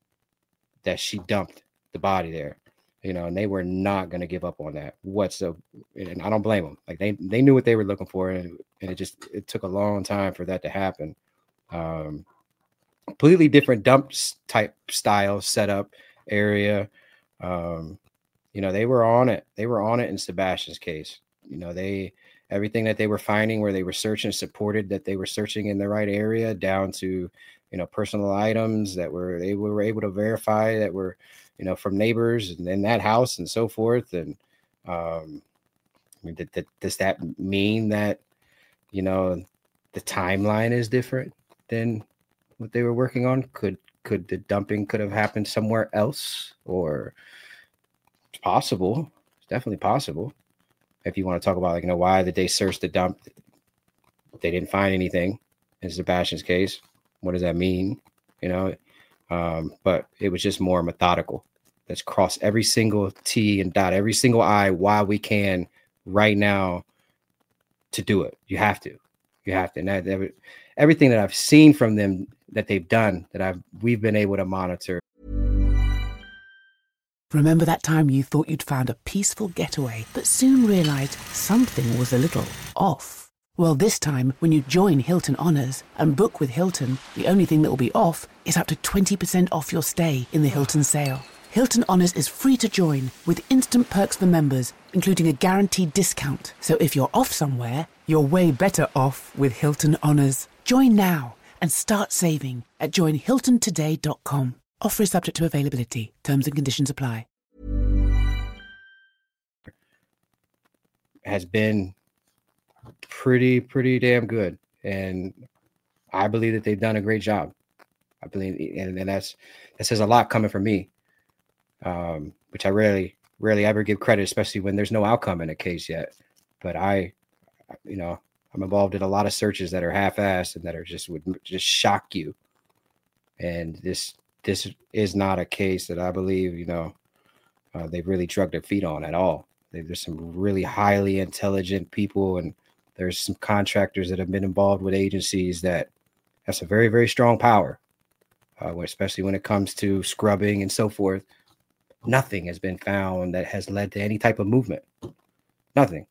that she dumped the body there, you know, and they were not going to give up on that whatsoever. And I don't blame them. Like they, they knew what they were looking for, and, and it just, it took a long time for that to happen. Um, completely different dump type style setup area. Um, you know, they were on it. They were on it in Sebastian's case. You know, they, everything that they were finding where they were searching supported that they were searching in the right area, down to, you know, personal items that were, they were able to verify that were, you know, from neighbors and in that house and so forth. And, um, I mean, did, did, does that mean that, you know, the timeline is different than what they were working on? Could, could the dumping could have happened somewhere else, or it's possible. It's definitely possible. If you want to talk about, like, you know, why did they search the dump? They didn't find anything in Sebastian's case. What does that mean? You know, um, but it was just more methodical. Let's cross every single T and dot every single I while we can right now to do it. You have to. You have to. And that, that, everything that I've seen from them that they've done, that I've we've been able to monitor. Remember that time you thought you'd found a peaceful getaway, but soon realized something was a little off? Well, this time, when you join Hilton Honors and book with Hilton, the only thing that will be off is up to twenty percent off your stay in the Hilton sale. Hilton Honors is free to join with instant perks for members, including a guaranteed discount. So if you're off somewhere, you're way better off with Hilton Honors. Join now and start saving at join hilton today dot com. Offer is subject to availability. Terms and conditions apply. Has been pretty, pretty damn good. And I believe that they've done a great job. I believe, and, and that's, that says a lot coming from me, um, which I rarely, rarely ever give credit, especially when there's no outcome in a case yet. But I, you know, I'm involved in a lot of searches that are half-assed and that are just, would just shock you. And this, this is not a case that I believe, you know, uh, they've really drugged their feet on at all. There's some really highly intelligent people, and there's some contractors that have been involved with agencies that have some very, very strong power, uh, especially when it comes to scrubbing and so forth. Nothing has been found that has led to any type of movement. Nothing.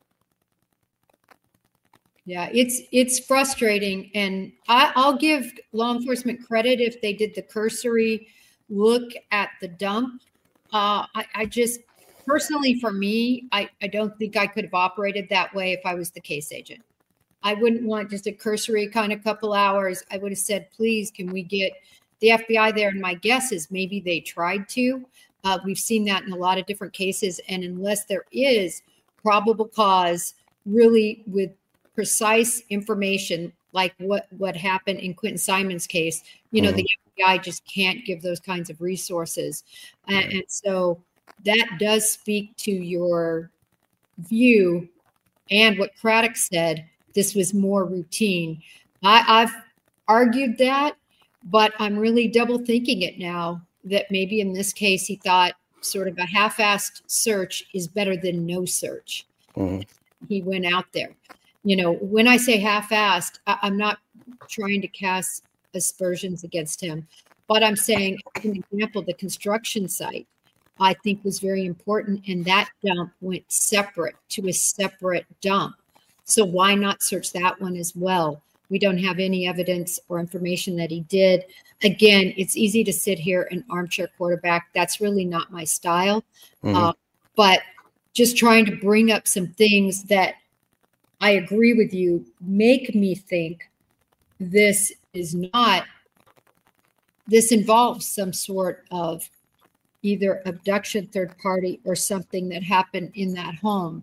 Yeah, it's it's frustrating, and I, I'll give law enforcement credit if they did the cursory look at the dump. Uh, I, I just personally, for me, I, I don't think I could have operated that way if I was the case agent. I wouldn't want just a cursory kind of couple hours. I would have said, please, can we get the F B I there? And my guess is maybe they tried to. Uh, we've seen that in a lot of different cases, and unless there is probable cause, really with precise information like what, what happened in Quentin Simon's case. You know, mm-hmm. the F B I just can't give those kinds of resources. And, right. and so that does speak to your view and what Craddock said, this was more routine. I, I've argued that, but I'm really double thinking it now that maybe in this case, he thought sort of a half-assed search is better than no search. Mm-hmm. He went out there. You know, when I say half-assed, I, I'm not trying to cast aspersions against him, but I'm saying, for example, the construction site, I think was very important. And that dump went separate to a separate dump. So why not search that one as well? We don't have any evidence or information that he did. Again, it's easy to sit here and armchair quarterback. That's really not my style. Mm-hmm. Uh, but just trying to bring up some things that I agree with you, make me think this is not, this involves some sort of either abduction, third party, or something that happened in that home.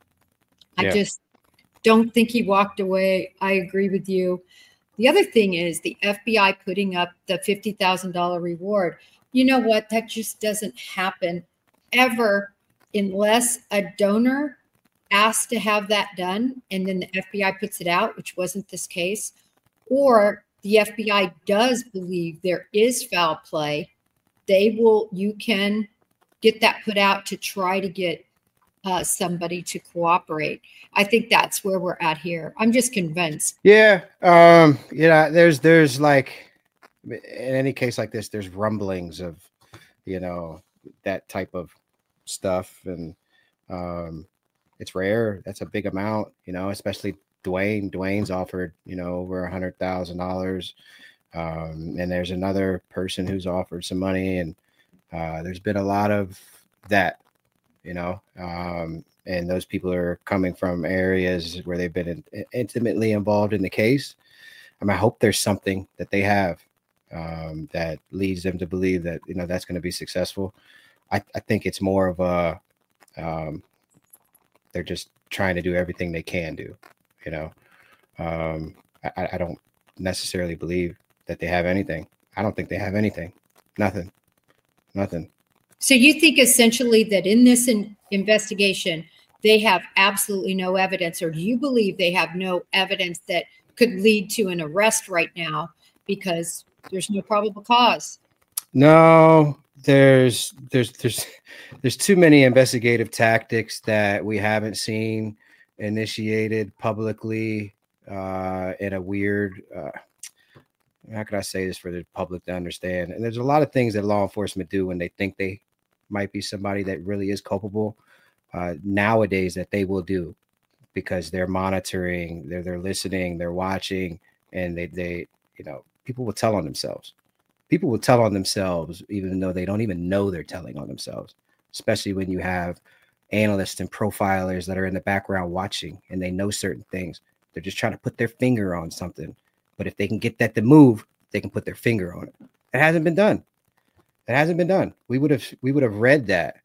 I yeah. just don't think he walked away. I agree with you. The other thing is the F B I putting up the fifty thousand dollars reward. You know what? That just doesn't happen ever unless a donor asks to have that done and then the F B I puts it out, which wasn't this case, or the F B I does believe there is foul play. They will, you can get that put out to try to get uh, somebody to cooperate. I think that's where we're at here. I'm just convinced. Yeah. Um, you know, there's, there's like, in any case like this, there's rumblings of, you know, that type of stuff. And um, it's rare. That's a big amount, you know, especially Dwayne. Dwayne's offered, you know, over a hundred thousand dollars. Um, and there's another person who's offered some money, and uh, there's been a lot of that, you know, um, and those people are coming from areas where they've been in, intimately involved in the case. I mean, I hope there's something that they have um, that leads them to believe that, you know, that's going to be successful. I, I think it's more of a, um, they're just trying to do everything they can do, you know. Um, I, I don't necessarily believe that they have anything. I don't think they have anything. Nothing. Nothing. So you think essentially that in this in- investigation, they have absolutely no evidence, or do you believe they have no evidence that could lead to an arrest right now because there's no probable cause? No, there's there's there's there's too many investigative tactics that we haven't seen initiated publicly uh, in a weird uh, how could I say this for the public to understand? And there's a lot of things that law enforcement do when they think they might be somebody that really is culpable uh, nowadays that they will do because they're monitoring, they're they're listening, they're watching, and they they you know, people will tell on themselves. People will tell on themselves even though they don't even know they're telling on themselves, especially when you have analysts and profilers that are in the background watching and they know certain things. They're just trying to put their finger on something. But if they can get that to move, they can put their finger on it. It hasn't been done. It hasn't been done. We would have we would have read that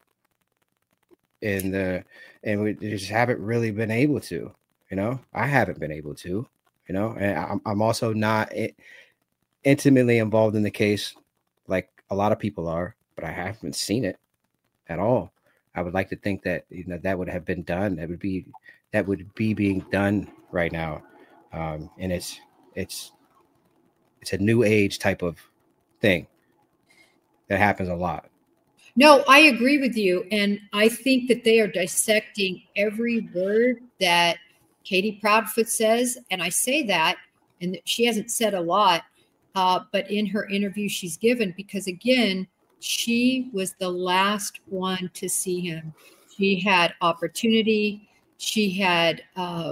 in the and we just haven't really been able to. You know, I haven't been able to. You know, and I'm I'm also not intimately involved in the case like a lot of people are, but I haven't seen it at all. I would like to think that, you know, that would have been done. That would be that would be being done right now, um, and it's. It's it's a new age type of thing that happens a lot. No, I agree with you. And I think that they are dissecting every word that Katie Proudfoot says. And I say that, and she hasn't said a lot, uh, but in her interview she's given, because again, she was the last one to see him. She had opportunity. She had uh,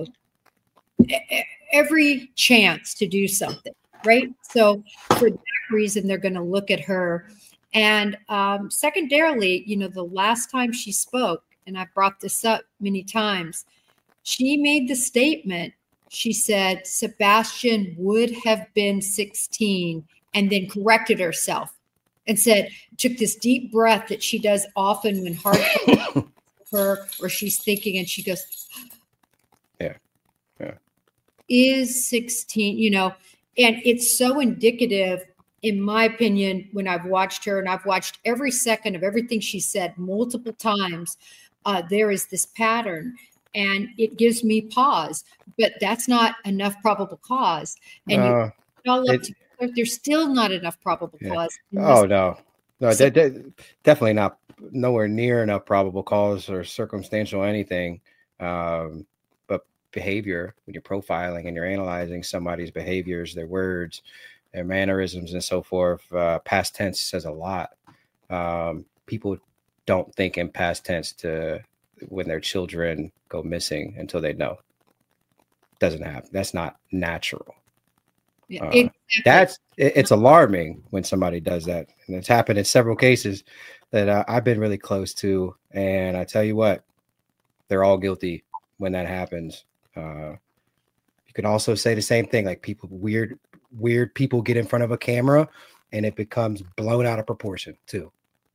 every chance to do something, right? So for that reason, they're going to look at her. And um, secondarily, you know, the last time she spoke, and I've brought this up many times, she made the statement, she said, Sebastian would have been sixteen, and then corrected herself and said, took this deep breath that she does often when hard her or she's thinking, and she goes, yeah, yeah. is sixteen, you know, and it's so indicative, in my opinion, when I've watched her, and I've watched every second of everything she said multiple times, uh, there is this pattern, and it gives me pause, but that's not enough probable cause. And Uh, you all up it, together, there's still not enough probable yeah. cause. in Oh, this. no. No, So- de- de- definitely not. Nowhere near enough probable cause or circumstantial anything. Um, but behavior, when you're profiling and you're analyzing somebody's behaviors, their words, their mannerisms, and so forth, uh, past tense says a lot. Um, people don't think in past tense to when their children go missing until they know. Doesn't happen. That's not natural. Yeah, Uh, exactly. That's it, it's alarming when somebody does that, and it's happened in several cases that uh, I've been really close to. And I tell you what, they're all guilty when that happens. Uh, you can also say the same thing, like people, weird, weird people get in front of a camera, and it becomes blown out of proportion too.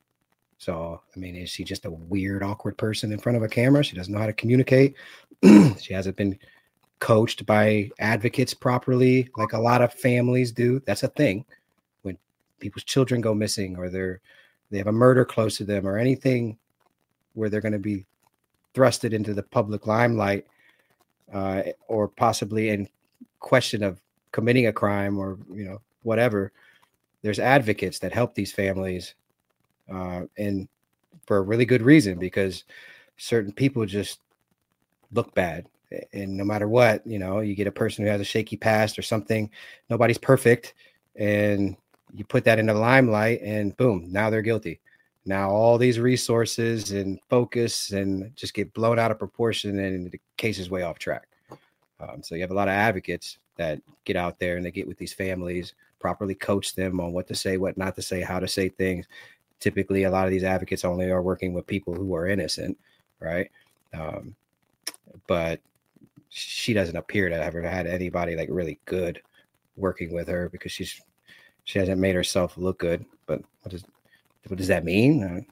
So, I mean, is she just a weird, awkward person in front of a camera? She doesn't know how to communicate. She hasn't been coached by advocates properly, like a lot of families do. That's a thing. When people's children go missing, or they're they have a murder close to them, or anything where they're going to be thrusted into the public limelight, uh, or possibly in question of committing a crime, or you know whatever. There's advocates that help these families, uh, and for a really good reason, because certain people just look bad. And no matter what, you know, you get a person who has a shaky past or something, nobody's perfect. And you put that in the limelight, and boom, now they're guilty. Now all these resources and focus and just get blown out of proportion, and the case is way off track. Um, so you have a lot of advocates that get out there and they get with these families, properly coach them on what to say, what not to say, how to say things. Typically, a lot of these advocates only are working with people who are innocent, right? Um, but she doesn't appear to have ever had anybody like really good working with her, because she's she hasn't made herself look good. But what does what does that mean?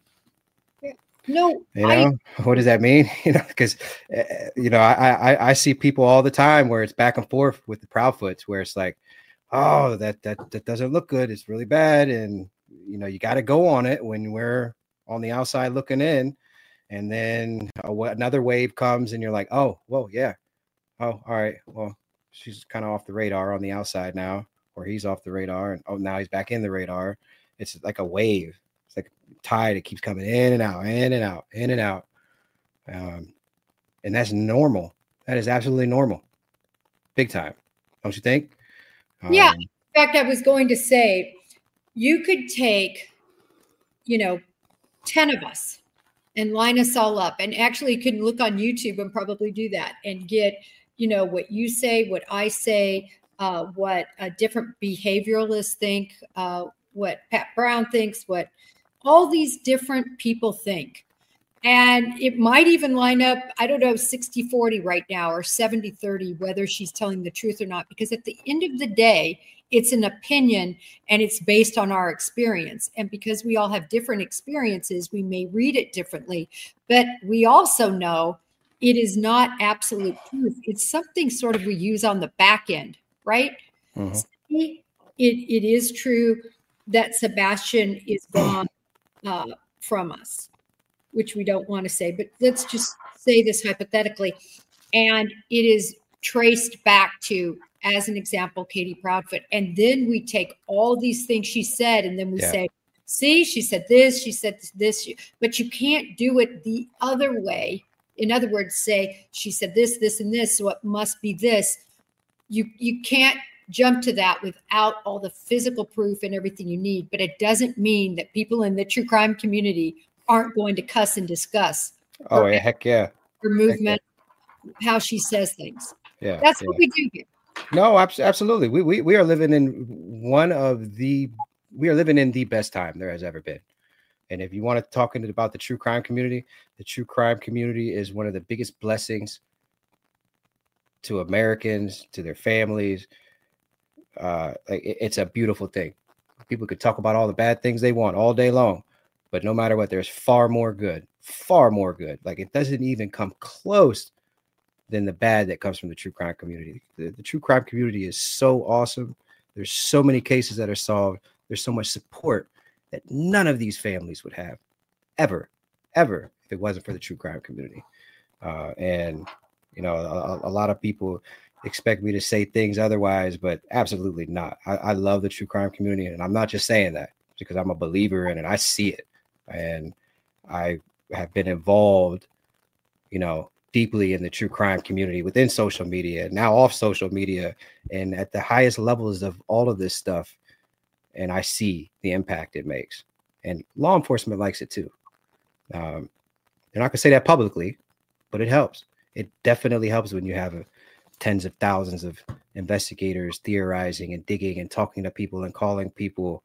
No, You I, know, what does that mean? You know, because uh, you know, I, I I see people all the time where it's back and forth with the Proudfoots, where it's like, oh, that that that doesn't look good. It's really bad, and you know, you got to go on it when we're on the outside looking in, and then uh, another wave comes, and you're like, oh, whoa, yeah. Oh, all right. Well, she's kind of off the radar on the outside now, or he's off the radar, and oh, now he's back in the radar. It's like a wave. It's like a tide. It keeps coming in and out, in and out, in and out. Um, and that's normal. That is absolutely normal. Big time. Don't you think? yeah. Um, In fact, I was going to say, you could take, you know, ten of us and line us all up, and actually you can look on YouTube and probably do that and get, you know, what you say, what I say, uh, what uh, different behavioralists think, uh, what Pat Brown thinks, what all these different people think. And it might even line up, I don't know, sixty forty right now, or seventy thirty, whether she's telling the truth or not. Because at the end of the day, it's an opinion, and it's based on our experience. And because we all have different experiences, we may read it differently. But we also know it is not absolute truth. It's something sort of we use on the back end, right? mhm. It, it is true that Sebastian is gone uh, from us, which we don't want to say, but let's just say this hypothetically. And it is traced back to, as an example, Katie Proudfoot. And then we take all these things she said, and then we Yeah. say, see, she said this, she said this, but you can't do it the other way. In other words, say, she said this, this, and this, so it must be this. You, you can't jump to that without all the physical proof and everything you need. But it doesn't mean that people in the true crime community aren't going to cuss and discuss Oh, yeah, heck yeah. her movement, how she says things. Yeah. That's yeah. what we do here. No, abs- absolutely. We, we we are living in one of the we are living in the best time there has ever been. And if you want to talk about the true crime community, the true crime community is one of the biggest blessings to Americans, to their families. Uh, like it, it's a beautiful thing. People could talk about all the bad things they want all day long, but no matter what, there's far more good, far more good. Like it doesn't even come close than the bad that comes from the true crime community. The, the true crime community is so awesome. There's so many cases that are solved. There's so much support that none of these families would have ever, ever, if it wasn't for the true crime community. Uh, and, you know, a, a lot of people expect me to say things otherwise, but absolutely not. I, I love the true crime community, and I'm not just saying that because I'm a believer in it. I see it, and I have been involved, you know, deeply in the true crime community within social media, now off social media, and at the highest levels of all of this stuff. And I see the impact it makes, and law enforcement likes it too. Um, they're not gonna say that publicly, but it helps. It definitely helps when you have a, tens of thousands of investigators theorizing and digging and talking to people and calling people.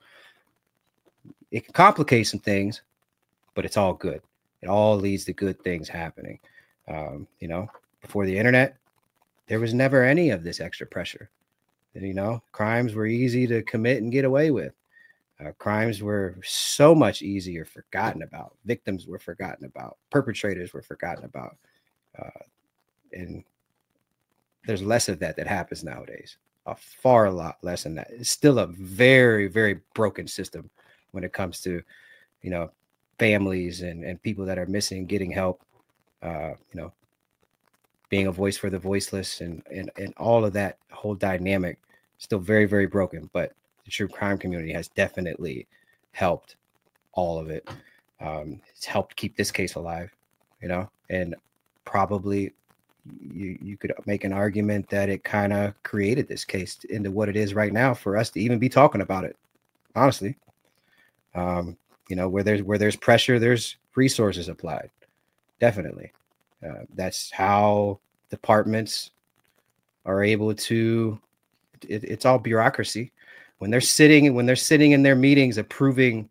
It can complicate some things, but it's all good. It all leads to good things happening. Um, you know, before the internet, there was never any of this extra pressure. You know, crimes were easy to commit and get away with. Uh, crimes were so much easier forgotten about. Victims were forgotten about. Perpetrators were forgotten about. Uh, and there's less of that that happens nowadays. A far a lot less than that. It's still a very, very broken system when it comes to, you know, families and, and people that are missing, getting help, uh, you know, being a voice for the voiceless, and, and, and all of that whole dynamic still very, very broken. But the true crime community has definitely helped all of it. Um, it's helped keep this case alive, you know, and probably you, you could make an argument that it kind of created this case into what it is right now for us to even be talking about it. Honestly, um, you know, where there's, where there's pressure, there's resources applied. Definitely. Uh, that's how departments are able to, it, it's all bureaucracy. When they're sitting, when they're sitting in their meetings approving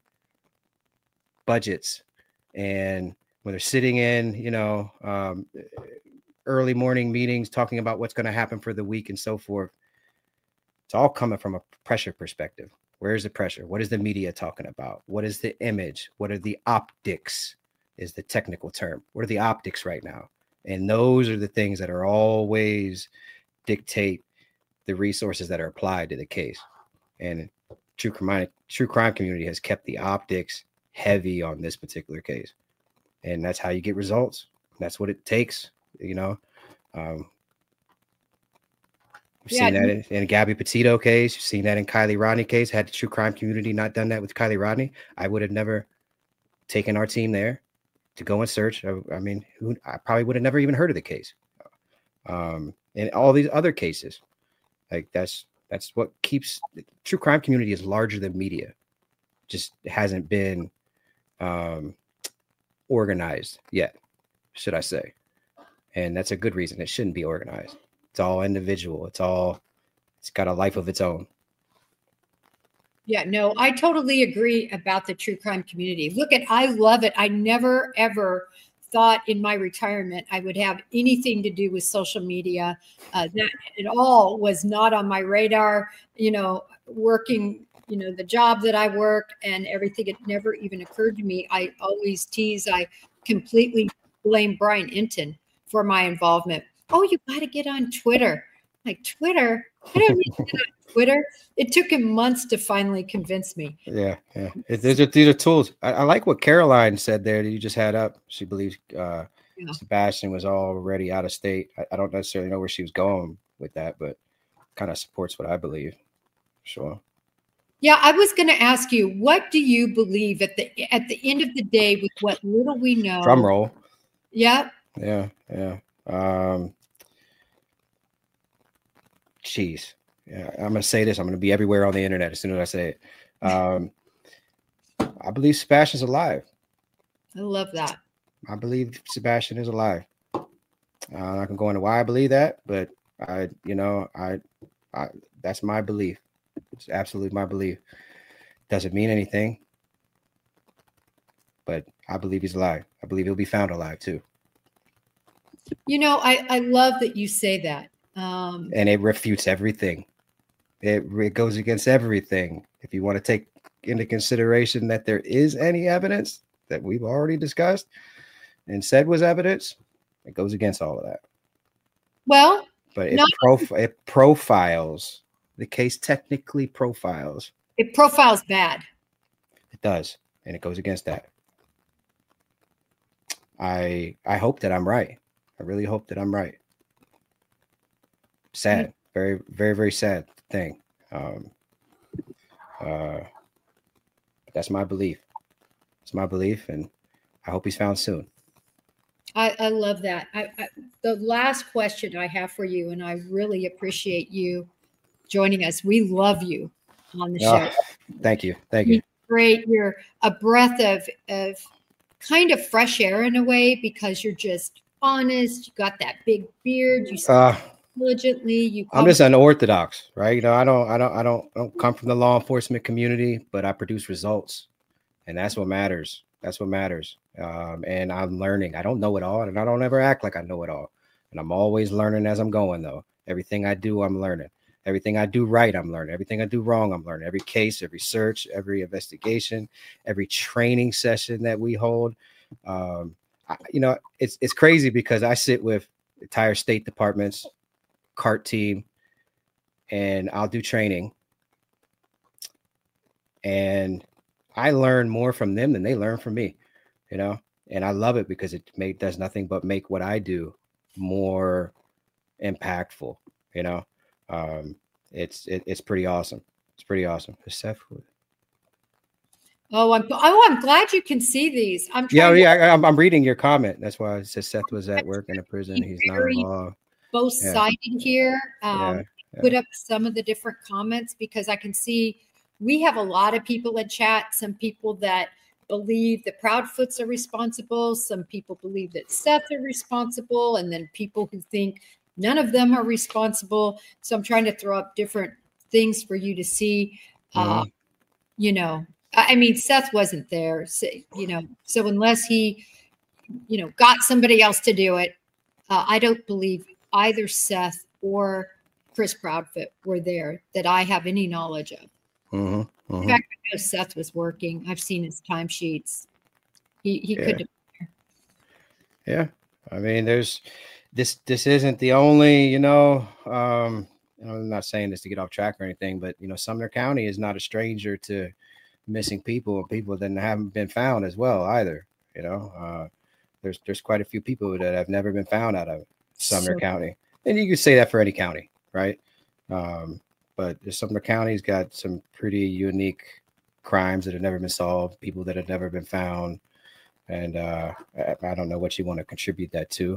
budgets, and when they're sitting in, you know, um, early morning meetings talking about what's going to happen for the week and so forth, it's all coming from a pressure perspective. Where's the pressure? What is the media talking about? What is the image? What are the optics is the technical term. What are the optics right now? And those are the things that are always dictate the resources that are applied to the case. And true crime, true crime community has kept the optics heavy on this particular case. And that's how you get results. That's what it takes, you know. Um, You've Yeah, seen that in, in the Gabby Petito case. You've seen that in Kylie Rodney case. Had the true crime community not done that with Kylie Rodney, I would have never taken our team there to go and search. I, I mean, who, I probably would have never even heard of the case. Um, and all these other cases, like that's that's what keeps the true crime community is larger than media. Just hasn't been um, organized yet, should I say? And that's a good reason. It shouldn't be organized. It's all individual. It's all, it's got a life of its own. Yeah, no, I totally agree about the true crime community. Look at, I love it. I never, ever thought in my retirement I would have anything to do with social media. Uh, that it all was not on my radar, you know, working, you know, the job that I worked and everything. It never even occurred to me. I always tease, I completely blame Brian Inton for my involvement. Oh, you got to get on Twitter. Like, Twitter? I don't need to get on Twitter. It took him months to finally convince me. Yeah, yeah. It, these, are, these are tools. I, I like what Caroline said there that you just had up. She believes uh, yeah. Sebastian was already out of state. I, I don't necessarily know where she was going with that, but kind of supports what I believe. Sure. Yeah, I was going to ask you, what do you believe at the at the end of the day with what little we know? Drum roll. Yeah. Yeah, yeah. Um, Jeez. Yeah, I'm going to say this. I'm going to be everywhere on the internet as soon as I say it. Um, I believe Sebastian's alive. I love that. I believe Sebastian is alive. Uh, I'm not going to go into why I believe that, but I, you know, I, I, that's my belief. It's absolutely my belief. Doesn't mean anything, but I believe he's alive. I believe he'll be found alive too. You know, I, I love that you say that. Um, and it refutes everything. It, it goes against everything. If you want to take into consideration that there is any evidence that we've already discussed and said was evidence, it goes against all of that. Well, but it, not prof- it profiles the case, technically profiles. it profiles bad. It does, and it goes against that. I I hope that I'm right. I really hope that I'm right. Sad, very, very, very sad thing. Um, uh, that's my belief. It's my belief, and I hope he's found soon. I, I love that. I, I, the last question I have for you, and I really appreciate you joining us. We love you on the show. Oh, thank you. Thank you. You're great. You're a breath of, of kind of fresh air in a way, because you're just honest. You got that big beard. You Uh, diligently. You. I'm just unorthodox, right? You know, I don't, I don't, I don't, I don't come from the law enforcement community, but I produce results, and that's what matters. That's what matters. Um, and I'm learning. I don't know it all, and I don't ever act like I know it all. And I'm always learning as I'm going, though. Everything I do, I'm learning. Everything I do right, I'm learning. Everything I do wrong, I'm learning. Every case, every search, every investigation, every training session that we hold. Um, I, you know, it's it's crazy because I sit with entire state departments, CART team, and I'll do training. And I learn more from them than they learn from me, you know, and I love it because it make, does nothing but make what I do more impactful, you know. Um, it's it, it's pretty awesome. It's pretty awesome. Seth. Oh, I'm oh, I'm glad you can see these. I'm yeah, trying yeah. to, I, I'm, I'm reading your comment. That's why it says Seth was at work in a prison. He's not involved. Both Yeah. sided here. Um, Yeah, yeah. Put up some of the different comments because I can see we have a lot of people in chat. Some people that believe that Proudfoots are responsible. Some people believe that Seth are responsible, and then people who think none of them are responsible. So I'm trying to throw up different things for you to see. Uh, Mhm. you know, I I mean, Seth wasn't there, so, you know, so unless he, you know, got somebody else to do it, uh, I don't believe either Seth or Chris Proudfoot were there that I have any knowledge of. Mhm, In mhm. fact, I know Seth was working. I've seen his timesheets. He he Yeah. could have. Yeah, I mean, there's this. This isn't the only, you know. Um, I'm not saying this to get off track or anything, but you know, Sumner County is not a stranger to missing people and people that haven't been found as well either. You know, uh, there's there's quite a few people that have never been found out of Sumner So- County, and you could say that for any county, right? Um, but the Sumner County's got some pretty unique crimes that have never been solved, people that have never been found. And uh, I, I don't know what you want to contribute that to,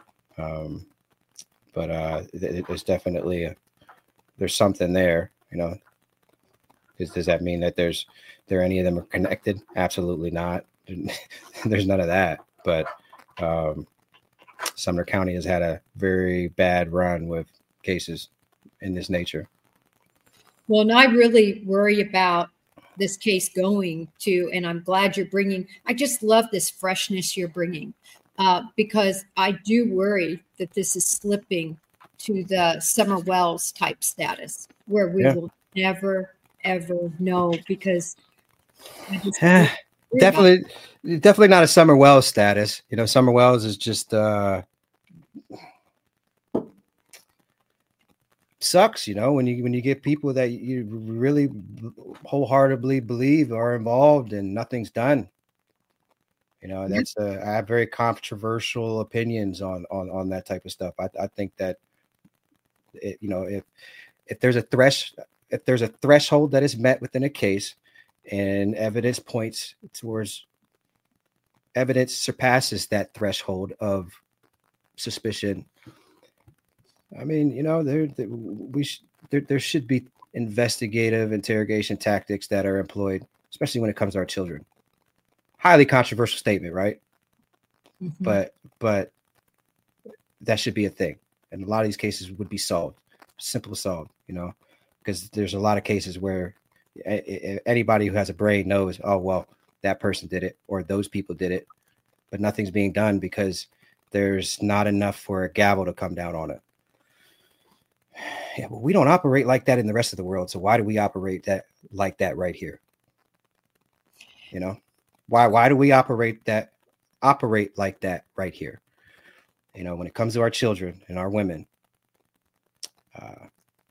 um, but uh, th- there's definitely a, there's something there, you know. Does, does that mean that there's there any of them are connected? Absolutely not. There's none of that. But um, Sumner County has had a very bad run with cases in this nature. Well, and I really worry about this case going to, and I'm glad you're bringing, I just love this freshness you're bringing, uh, because I do worry that this is slipping to the Summer Wells type status where we Yeah. will never, ever know, because I just worry about- definitely, definitely not a Summer Wells status. You know, Summer Wells is just uh, sucks. You know, when you when you get people that you really wholeheartedly believe are involved and nothing's done. You know, that's uh, I have very controversial opinions on on on that type of stuff. I I think that it, you know, if if there's a thresh if there's a threshold that is met within a case, and evidence points towards evidence surpasses that threshold of suspicion. I mean, you know, there, there we sh- there, there should be investigative interrogation tactics that are employed, especially when it comes to our children. Highly controversial statement, right? Mhm. But but that should be a thing, and a lot of these cases would be solved, simple to solve, you know, because there's a lot of cases where a- a- anybody who has a brain knows, oh well, that person did it or those people did it, but nothing's being done because there's not enough for a gavel to come down on it. Yeah, but we don't operate like that in the rest of the world. So why do we operate that like that right here? You know, why why do we operate that operate like that right here? You know, when it comes to our children and our women, Uh,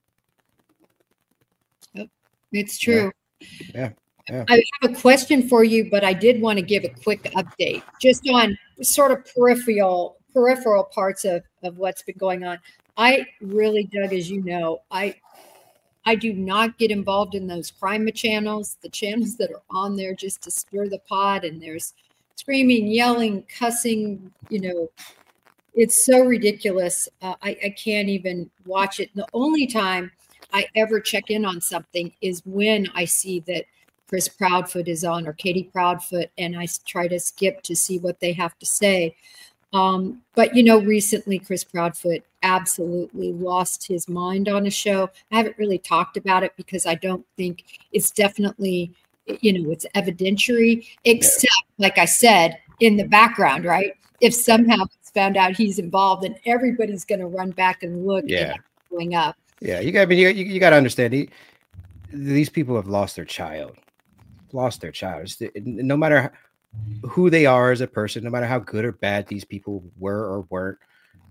It's true. Yeah. Yeah. I have a question for you, but I did want to give a quick update just on sort of peripheral peripheral parts of, of what's been going on. I really, Doug, as you know, I I do not get involved in those crime channels, the channels that are on there just to stir the pot, and there's screaming, yelling, cussing, you know, it's so ridiculous. Uh, I, I can't even watch it. The only time I ever check in on something is when I see that Chris Proudfoot is on or Katie Proudfoot, and I try to skip to see what they have to say. Um, but, you know, recently Chris Proudfoot absolutely lost his mind on a show. I haven't really talked about it because I don't think it's definitely, you know, it's evidentiary, except, like I said, in the background, right? If somehow it's found out he's involved, then everybody's going to run back and look Yeah. at what's going up. Yeah. You got, you, you got to understand, he, these people have lost their child, lost their child. It's, no matter who they are as a person, no matter how good or bad these people were or weren't,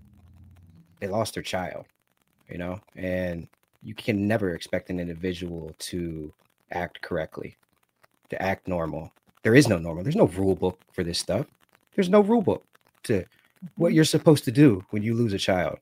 they lost their child, you know, and you can never expect an individual to act correctly, to act normal. There is no normal. There's no rule book for this stuff. There's no rule book to what you're supposed to do when you lose a child.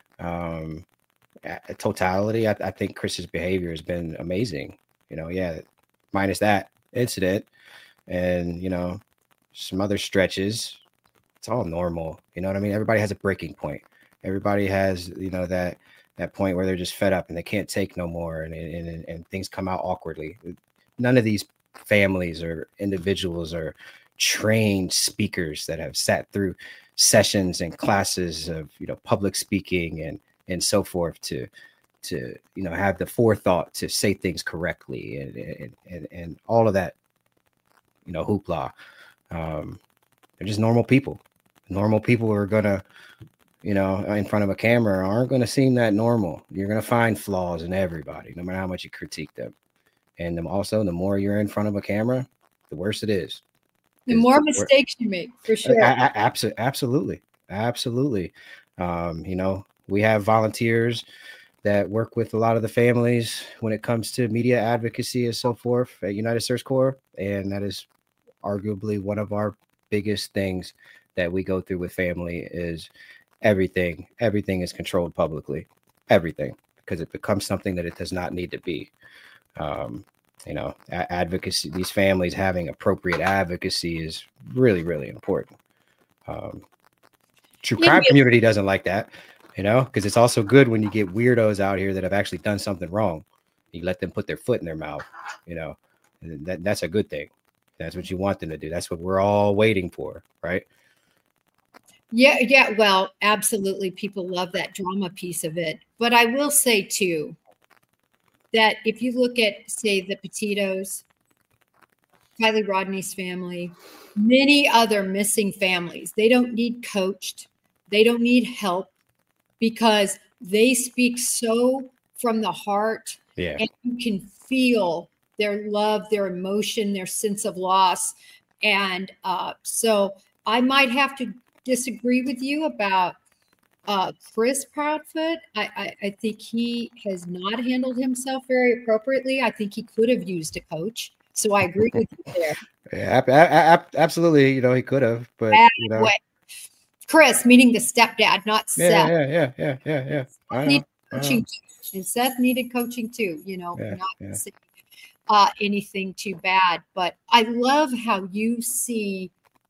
Um, a totality, I, I think Chris's behavior has been amazing. You know, yeah, minus that incident and, you know, some other stretches, it's all normal. You know what I mean? Everybody has a breaking point. Everybody has, you know, that that point where they're just fed up and they can't take no more, and and, and, and things come out awkwardly. None of these families or individuals are trained speakers that have sat through sessions and classes of, you know, public speaking and and so forth to to you know have the forethought to say things correctly and and and, and all of that, you know, hoopla. Um, they're just normal people. Normal people are gonna, you know, in front of a camera aren't gonna seem that normal. You're gonna find flaws in everybody, no matter how much you critique them. And then also, the more you're in front of a camera, the worse it is. The more mistakes you make, for sure. Absolutely, absolutely, absolutely. Um, you know, we have volunteers that work with a lot of the families when it comes to media advocacy and so forth at United Search Corps, and that is arguably one of our biggest things that we go through with family is everything. Everything is controlled publicly, everything, because it becomes something that it does not need to be. Um, you know, advocacy, these families having appropriate advocacy is really, really important. Um, true crime yeah, community doesn't like that, you know, because it's also good when you get weirdos out here that have actually done something wrong. You let them put their foot in their mouth, you know, and that, that's a good thing. That's what you want them to do. That's what we're all waiting for, right? Yeah, yeah. Well, absolutely. People love that drama piece of it. But I will say, too, that if you look at, say, the Petitos, Kylie Rodney's family, many other missing families, they don't need coached. They don't need help because they speak so from the heart. Yeah. And you can feel their love, their emotion, their sense of loss. And uh, so I might have to disagree with you about uh, Chris Proudfoot. I, I, I think he has not handled himself very appropriately. I think he could have used a coach. So I agree with you there. Yeah, I, I, absolutely. You know, he could have, but you know. Chris, meaning the stepdad, not yeah, Seth. Yeah, yeah, yeah, yeah, yeah. I know, coaching I know. And Seth needed coaching too, you know, yeah, not yeah. Uh, anything too bad. But I love how you see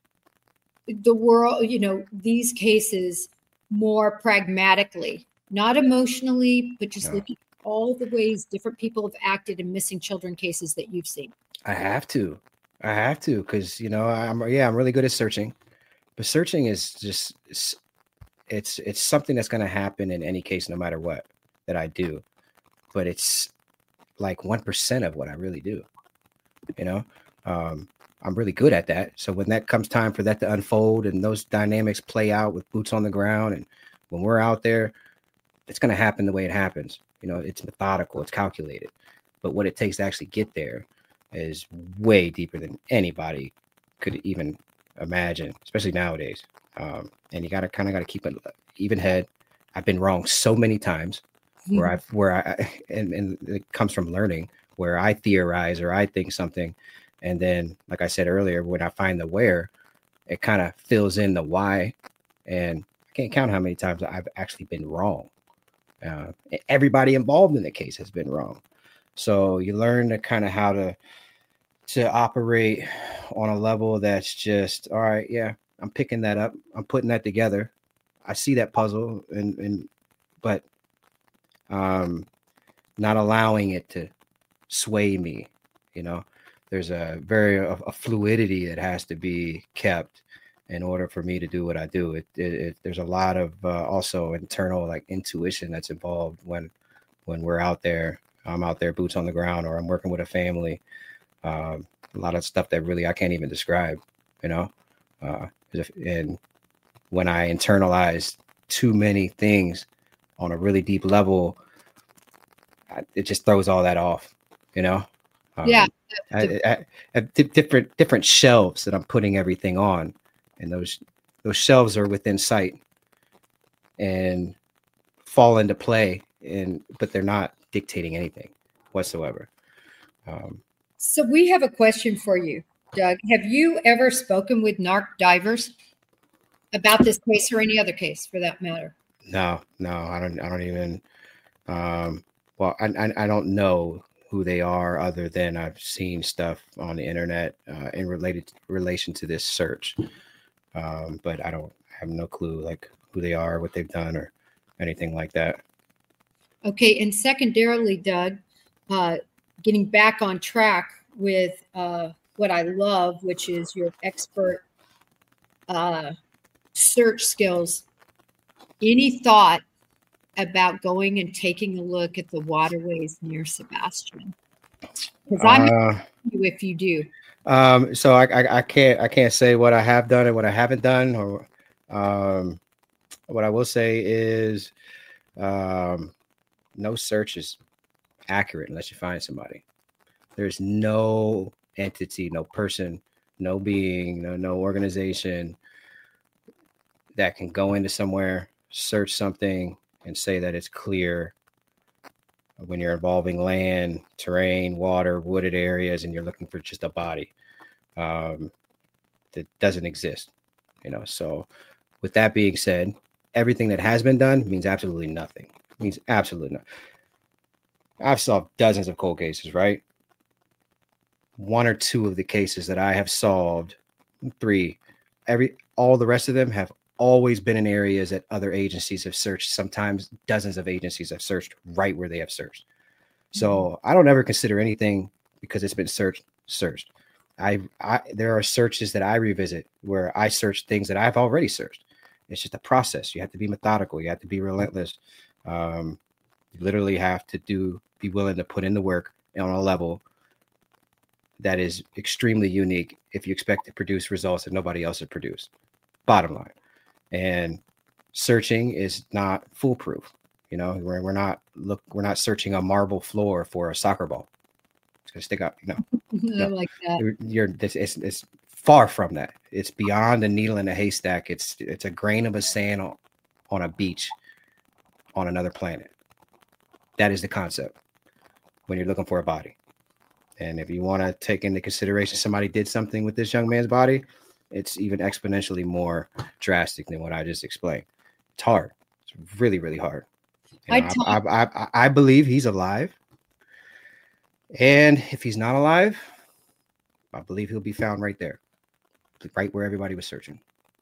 the world, you know, these cases more pragmatically, not emotionally, but just no. looking at all the ways different people have acted in missing children cases that you've seen. I have to. I have to because, you know, I'm yeah, I'm really good at searching. But searching is just it's it's, it's something that's going to happen in any case, no matter what that I do. But it's like one percent of what I really do, you know, um, I'm really good at that. So when that comes time for that to unfold and those dynamics play out with boots on the ground, and when we're out there, it's going to happen the way it happens. You know, it's methodical, it's calculated, but what it takes to actually get there is way deeper than anybody could even imagine, especially nowadays. Um, and you got to kind of got to keep an even head. I've been wrong so many times. mm-hmm. where I, where I, and, and it comes from learning, where I theorize or I think something. And then, like I said earlier, when I find the where, it kind of fills in the why. And I can't count how many times I've actually been wrong. Uh, everybody involved in the case has been wrong. So you learn to kind of how to, to operate on a level that's just, all right, yeah, I'm picking that up. I'm putting that together. I see that puzzle and, and, but, um, not allowing it to sway me, you know. There's a very a, a fluidity that has to be kept in order for me to do what I do. It, it, it there's a lot of uh, also internal like intuition that's involved when when we're out there. I'm out there, boots on the ground, or I'm working with a family. Um, a lot of stuff that really I can't even describe, you know. Uh, and when I internalize too many things on a really deep level, I, it just throws all that off, you know. Um, yeah. I, I, I have d- different different shelves that I'm putting everything on, and those those shelves are within sight and fall into play, and but they're not dictating anything whatsoever. Um, so we have a question for you, Doug. Have you ever spoken with narc divers about this case or any other case for that matter? No, no, I don't. I don't even. Um, well, I, I I don't know who they are, other than I've seen stuff on the internet uh, in related relation to this search. Um, but I don't I have no clue like who they are, what they've done, or anything like that. Okay. And secondarily, Doug, uh, getting back on track with uh, what I love, which is your expert uh, search skills. Any thought about going and taking a look at the waterways near Sebastian? Because I'm uh, you if you do. Um, so I, I I can't I can't say what I have done and what I haven't done. Or um, what I will say is, um, no search is accurate unless you find somebody. There's no entity, no person, no being, no no organization that can go into somewhere, search something, and say that it's clear when you're involving land, terrain, water, wooded areas, and you're looking for just a body. Um, that doesn't exist, you know. So with that being said, everything that has been done means absolutely nothing. It means absolutely nothing. I've solved dozens of cold cases, right? One or two of the cases that I have solved, three, every all the rest of them have always been in areas that other agencies have searched. Sometimes dozens of agencies have searched right where they have searched. So mm-hmm. I don't ever consider anything because it's been searched, searched. I, I, there are searches that I revisit where I search things that I've already searched. It's just a process. You have to be methodical. You have to be relentless. Um, you literally have to do, be willing to put in the work on a level that is extremely unique if you expect to produce results that nobody else has produced. Bottom line. And searching is not foolproof. You know, we're, we're not look, we're not searching a marble floor for a soccer ball. It's gonna stick out. You know, I like that. You're, you're it's, it's, it's far from that. It's beyond a needle in a haystack. It's it's a grain of a sand on, on a beach on another planet. That is the concept when you're looking for a body. And if you want to take into consideration somebody did something with this young man's body, it's even exponentially more drastic than what I just explained. It's hard. It's really, really hard. You know, I, I, I, I believe he's alive. And if he's not alive, I believe he'll be found right there, right where everybody was searching.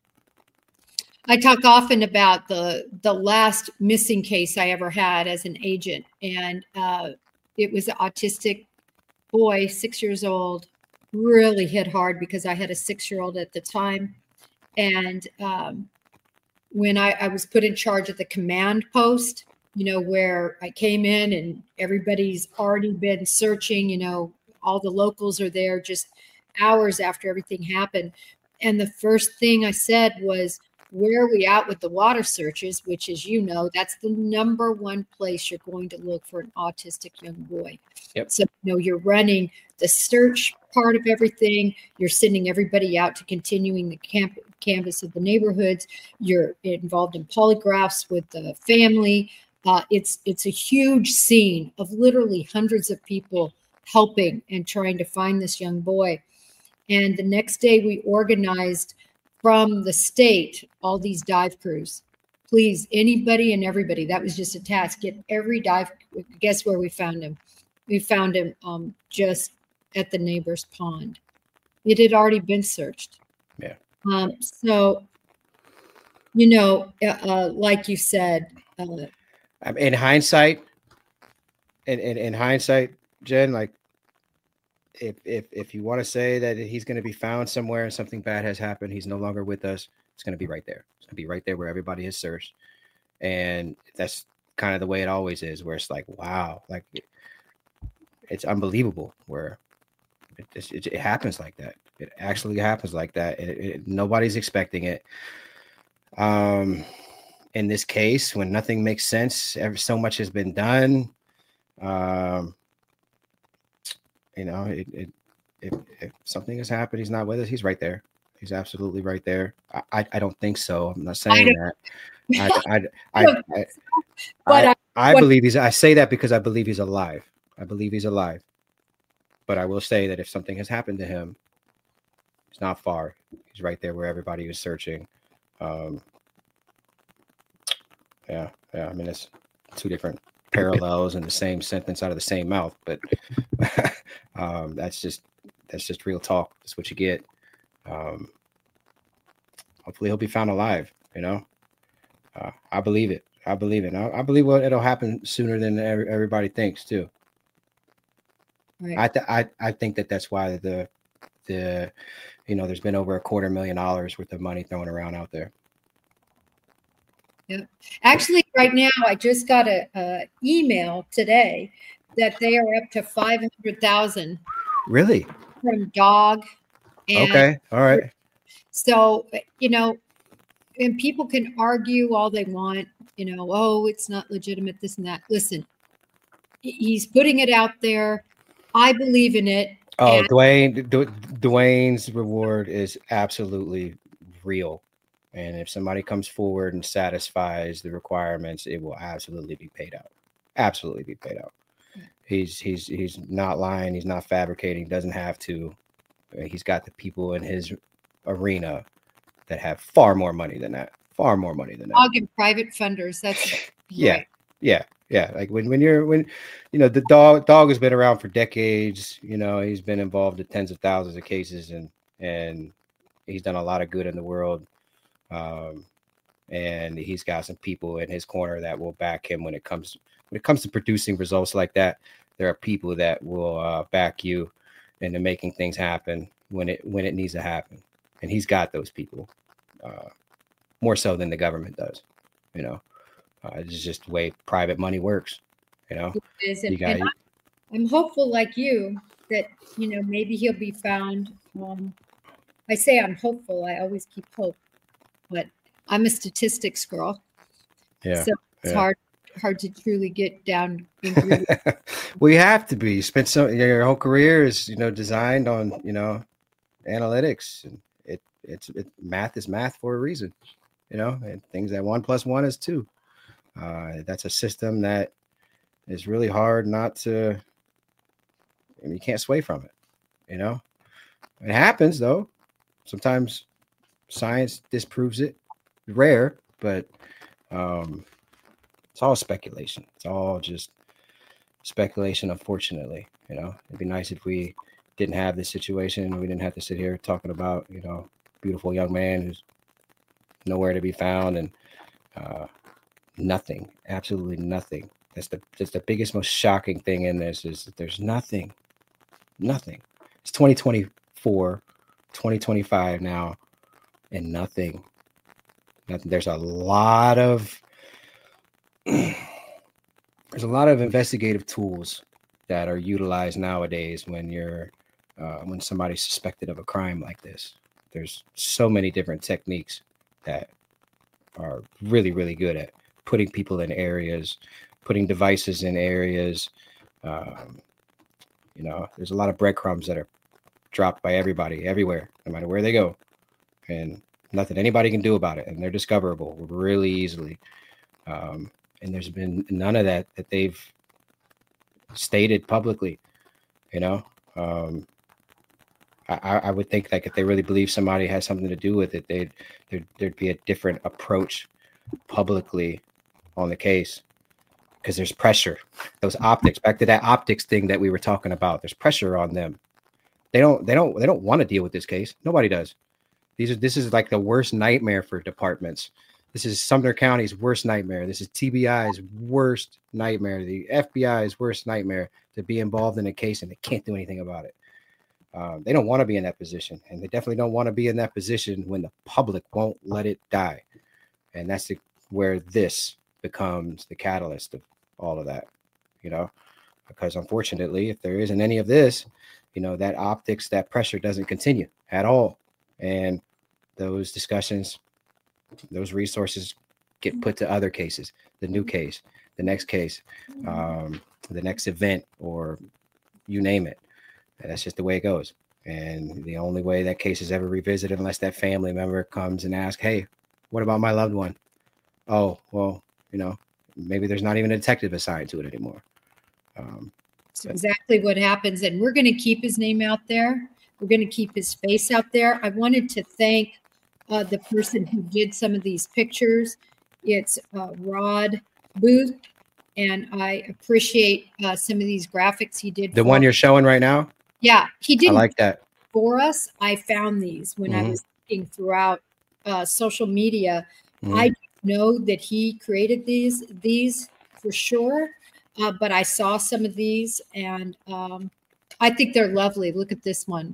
I talk often about the the last missing case I ever had as an agent. And uh, it was an autistic boy, six years old, really hit hard because I had a six-year-old at the time. And um, when I, I was put in charge of the command post, you know, where I came in and everybody's already been searching, you know, all the locals are there just hours after everything happened. And the first thing I said was, where are we at with the water searches, which, as you know, that's the number one place you're going to look for an autistic young boy. Yep. So, you know, you're running the search part of everything. You're sending everybody out to continuing the camp canvas of the neighborhoods. You're involved in polygraphs with the family. Uh, it's it's a huge scene of literally hundreds of people helping and trying to find this young boy. And the next day we organized from the state all these dive crews. Please, anybody and everybody, that was just a task. Get every dive. Guess where we found him? We found him um, just at the neighbor's pond. It had already been searched. Yeah. Um, so, you know, uh, uh, like you said, uh, in hindsight, in, in, in hindsight, Jen, like if if if you want to say that he's going to be found somewhere and something bad has happened, he's no longer with us, it's going to be right there. It's going to be right there where everybody is searched. And that's kind of the way it always is, where it's like, wow, like it, it's unbelievable where it, it, it happens like that. It actually happens like that. It, it, nobody's expecting it. Um, in this case, when nothing makes sense, ever so much has been done. Um, you know, it, it, it, if something has happened, he's not with us. He's right there. He's absolutely right there. I, I, I don't think so. I'm not saying I that. I, I, I, I, but I, I, I what- believe he's. I say that because I believe he's alive. I believe he's alive. But I will say that if something has happened to him, it's not far. He's right there where everybody was searching. Um, yeah, yeah. I mean, it's two different parallels in the same sentence out of the same mouth, but um, that's just that's just real talk. That's what you get. Um, hopefully, he'll be found alive. You know, uh, I believe it. I believe it. I, I believe what it'll happen sooner than every, everybody thinks too. Right. I, th- I I think that that's why the the you know there's been over a quarter million dollars worth of money thrown around out there. Yeah. Actually, right now, I just got a, a email today that they are up to five hundred thousand Really? from dog. And Okay. All right. so, you know, and people can argue all they want, you know, oh, it's not legitimate, this and that. Listen, he's putting it out there. I believe in it. Oh, and- Dwayne, D- Dwayne's reward is absolutely real. And if somebody comes forward and satisfies the requirements, it will absolutely be paid out. Absolutely be paid out. He's he's he's not lying. He's not fabricating. Doesn't have to. He's got the people in his arena that have far more money than that. Far more money than that. Dog and private funders. That's Yeah, right. yeah, yeah. Like when when you're when you know the dog dog has been around for decades. You know he's been involved in tens of thousands of cases, and and he's done a lot of good in the world. Um, and he's got some people in his corner that will back him when it comes when it comes to producing results like that. There are people that will uh, back you into making things happen when it when it needs to happen, and he's got those people uh, more so than the government does. You know, uh, it's just the way private money works. You know, It is. And, you got and I'm hopeful, like you, that you know maybe he'll be found. Um, I say I'm hopeful. I always keep hope, but I'm a statistics girl, yeah. so it's yeah. hard hard to truly get down. Into Well, you have to be. You spent so your whole career is you know designed on you know analytics, and it it's it, math is math for a reason. You know, and things that one plus one is two. Uh, that's a system that is really hard not to. I mean, you can't sway from it. You know, it happens though. Sometimes science disproves it. Rare, but um, it's all speculation. It's all just speculation. Unfortunately, you know, it'd be nice if we didn't have this situation and we didn't have to sit here talking about you know beautiful young man who's nowhere to be found and uh, nothing, absolutely nothing. That's the that's the biggest, most shocking thing in this is that there's nothing, nothing. It's twenty twenty-four, twenty twenty-five now, and nothing. Nothing. There's a lot of there's a lot of investigative tools that are utilized nowadays when you're uh, when somebody's suspected of a crime like this. There's so many different techniques that are really, really good at putting people in areas, putting devices in areas. Um, you know, there's a lot of breadcrumbs that are dropped by everybody, everywhere, no matter where they go, and nothing anybody can do about it. And they're discoverable really easily. Um, and there's been none of that that they've stated publicly. You know, um, I, I would think like if they really believe somebody has something to do with it, they'd there'd, there'd be a different approach publicly on the case, because there's pressure. Those optics, back to that optics thing that we were talking about. There's pressure on them. They don't. They don't. They don't want to deal with this case. Nobody does. These are. This is like the worst nightmare for departments. This is Sumner County's worst nightmare. This is T B I's worst nightmare. The F B I's worst nightmare, to be involved in a case and they can't do anything about it. Um, they don't want to be in that position, and they definitely don't want to be in that position when the public won't let it die. And that's the, where this becomes the catalyst of all of that, you know, because unfortunately, if there isn't any of this, you know, that optics, that pressure doesn't continue at all. And those discussions, those resources get put to other cases, the new case, the next case, um, the next event, or you name it. And that's just the way it goes. And the only way that case is ever revisited, unless that family member comes and asks, hey, what about my loved one? Oh, well, you know, maybe there's not even a detective assigned to it anymore. Um, That's exactly what happens. And we're going to keep his name out there. We're going to keep his face out there. I wanted to thank uh, the person who did some of these pictures. It's uh, Rod Booth. And I appreciate uh, some of these graphics he did. The one you're showing right now? Yeah, he did. I like that. For us, I found these when mm-hmm. I was looking throughout uh, social media. Mm-hmm. I know that he created these, these for sure. Uh, but I saw some of these, and um, I think they're lovely. Look at this one.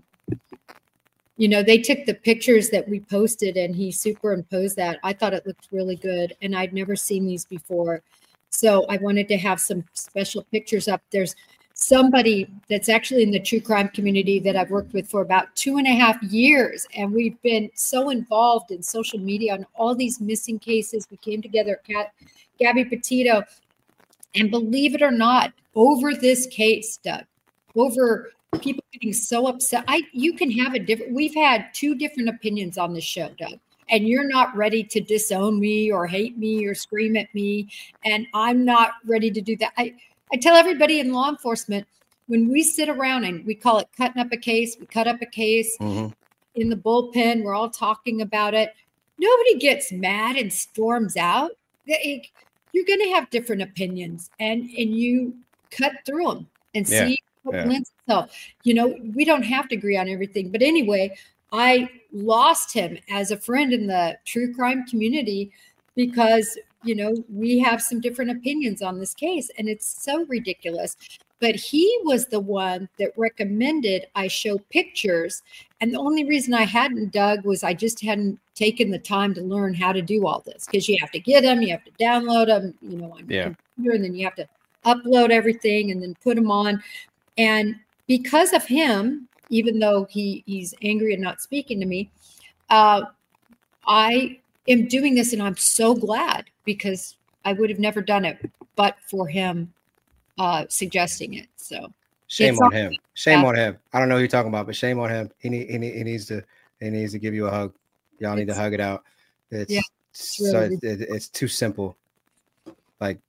You know, they took the pictures that we posted, and he superimposed that. I thought it looked really good, and I'd never seen these before. So I wanted to have some special pictures up. There's somebody that's actually in the true crime community that I've worked with for about two and a half years. And we've been so involved in social media on all these missing cases. We came together at Gabby Petito. And believe it or not, over this case, Doug, over people getting so upset, I you can have a different, we've had two different opinions on this show, Doug. And you're not ready to disown me or hate me or scream at me. And I'm not ready to do that. I, I tell everybody in law enforcement, when we sit around and we call it cutting up a case, we cut up a case mm-hmm. in the bullpen, we're all talking about it. Nobody gets mad and storms out. They, you're going to have different opinions, and, and you cut through them and yeah. see what yeah. lends itself. You know, we don't have to agree on everything. But anyway, I lost him as a friend in the true crime community because, you know, we have some different opinions on this case, and it's so ridiculous. But he was the one that recommended I show pictures. And the only reason I hadn't, Doug, was I just hadn't taken the time to learn how to do all this, because you have to get them, you have to download them, you know, on yeah. your computer, and then you have to upload everything and then put them on. And because of him, even though he he's angry and not speaking to me, uh, I am doing this, and I'm so glad, because I would have never done it but for him uh, suggesting it. So shame on him. Shame on him. I don't know who you're talking about, but shame on him. He need, he, need, he needs to he needs to give you a hug. Y'all need to hug it out. It's yeah, it's, really so it, it, it's too simple. Like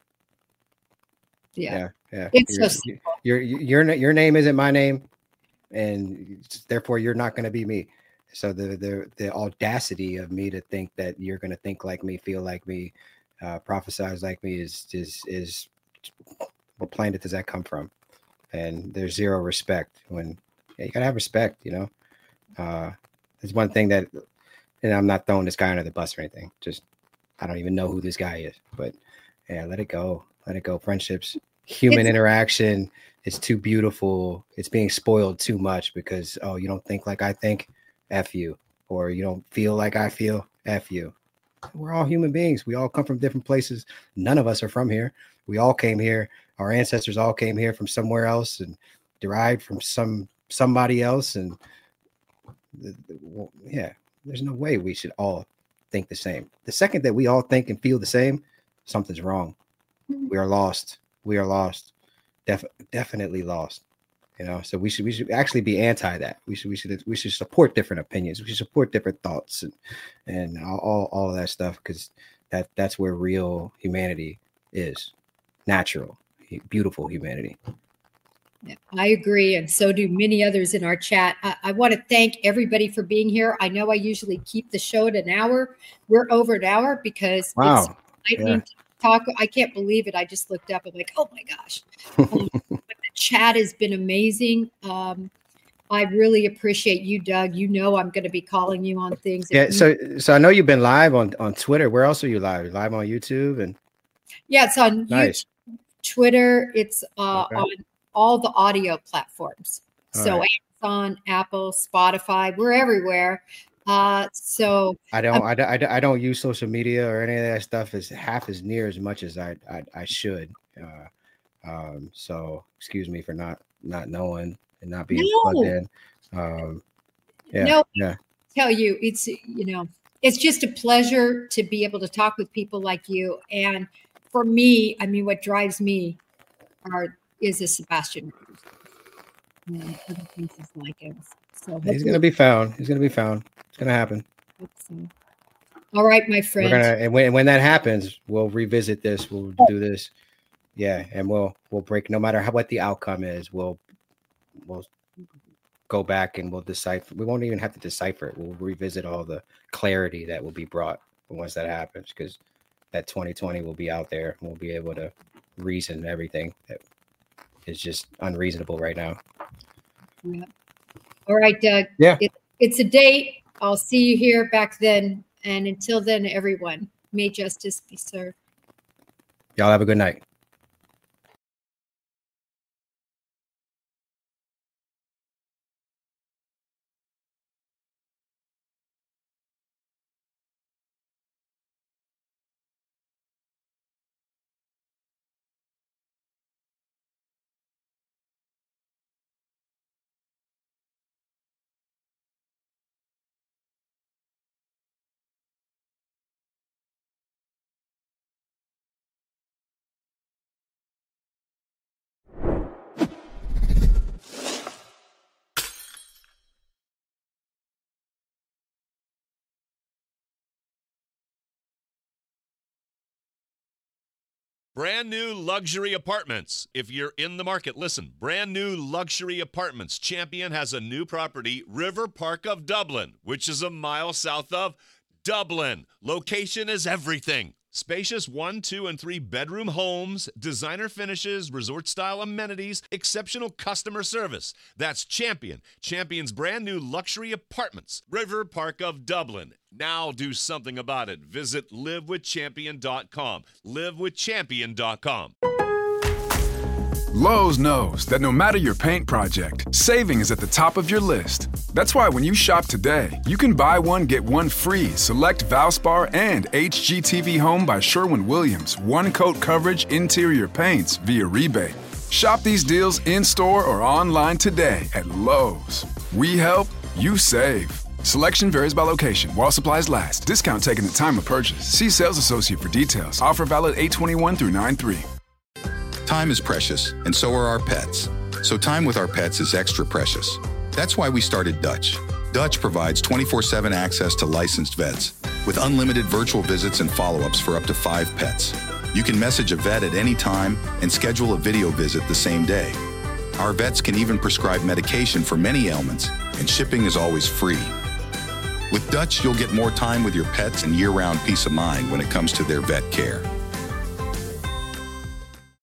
yeah, yeah, yeah. It's your, so simple. Your your your name isn't my name, and therefore you're not going to be me. So the the the audacity of me to think that you're going to think like me, feel like me, uh, prophesize like me is is is what planet does that come from? And there's zero respect. When yeah, you gotta have respect, you know. Uh, there's one thing that, and I'm not throwing this guy under the bus or anything. Just I don't even know who this guy is, but yeah, let it go, let it go. Friendships, human it's- interaction. It's too beautiful. It's being spoiled too much because, oh, you don't think like I think, F you. Or you don't feel like I feel, F you. We're all human beings. We all come from different places. None of us are from here. We all came here. Our ancestors all came here from somewhere else and derived from some somebody else. And the, the, well, yeah, there's no way we should all think the same. The second that we all think and feel the same, something's wrong. We are lost. We are lost. Def- definitely lost. You know, so we should we should actually be anti that. We should we should we should support different opinions. We should support different thoughts and and all all of that stuff, because that that's where real humanity is natural, beautiful humanity. Yeah, I agree. And so do many others in our chat. I, I want to thank everybody for being here. I know I usually keep the show at an hour. We're over an hour because wow. it's lightning yeah. to talk. I can't believe it. I just looked up and like, oh my gosh. Um, but the chat has been amazing. Um, I really appreciate you, Doug. You know I'm going to be calling you on things. Yeah. So so I know you've been live on, on Twitter. Where else are you live? You're live on YouTube? And yeah, it's on nice. YouTube, Twitter. It's uh, okay. on all the audio platforms. All so right. Amazon, Apple, Spotify, we're everywhere. Uh, so I don't, I, I, I don't use social media or any of that stuff as half as near as much as I, I, I should. Uh, um, so excuse me for not, not knowing and not being no. plugged in. Um, yeah, no, yeah. Tell you, it's, you know, it's just a pleasure to be able to talk with people like you. And for me, I mean, what drives me are, is a Sebastian and other pieces like him. So he's going to be found. He's going to be found. It's going to happen. So. All right, my friend. We're gonna, and when, when that happens, we'll revisit this. We'll do this. Yeah. And we'll, we'll break, no matter how, what the outcome is, we'll, we'll go back and we'll decipher. We won't even have to decipher it. We'll revisit all the clarity that will be brought once that happens, because that twenty twenty will be out there. And we'll be able to reason everything that is just unreasonable right now. Yeah. All right, Doug. Yeah. It, it's a date. I'll see you here back then. And until then, everyone, may justice be served. Y'all have a good night. Brand new luxury apartments. If you're in the market, listen. Brand new luxury apartments. Champion has a new property, River Park of Dublin, which is a mile south of Dublin. Location is everything. Spacious one, two, and three bedroom homes, designer finishes, resort-style amenities, exceptional customer service. That's Champion. Champion's brand new luxury apartments, River Park of Dublin. Now do something about it. Visit live with champion dot com. live with champion dot com. Lowe's knows that no matter your paint project, saving is at the top of your list. That's why when you shop today, you can buy one, get one free select Valspar and H G T V Home by Sherwin-Williams one-coat coverage interior paints via rebate. Shop these deals in-store or online today at Lowe's. We help, you save. Selection varies by location. While supplies last. Discount taken at time of purchase. See sales associate for details. Offer valid eight twenty-one through nine three. Time is precious, and so are our pets. So time with our pets is extra precious. That's why we started Dutch. Dutch provides twenty-four seven access to licensed vets with unlimited virtual visits and follow-ups for up to five pets. You can message a vet at any time and schedule a video visit the same day. Our vets can even prescribe medication for many ailments, and shipping is always free. With Dutch, you'll get more time with your pets and year-round peace of mind when it comes to their vet care.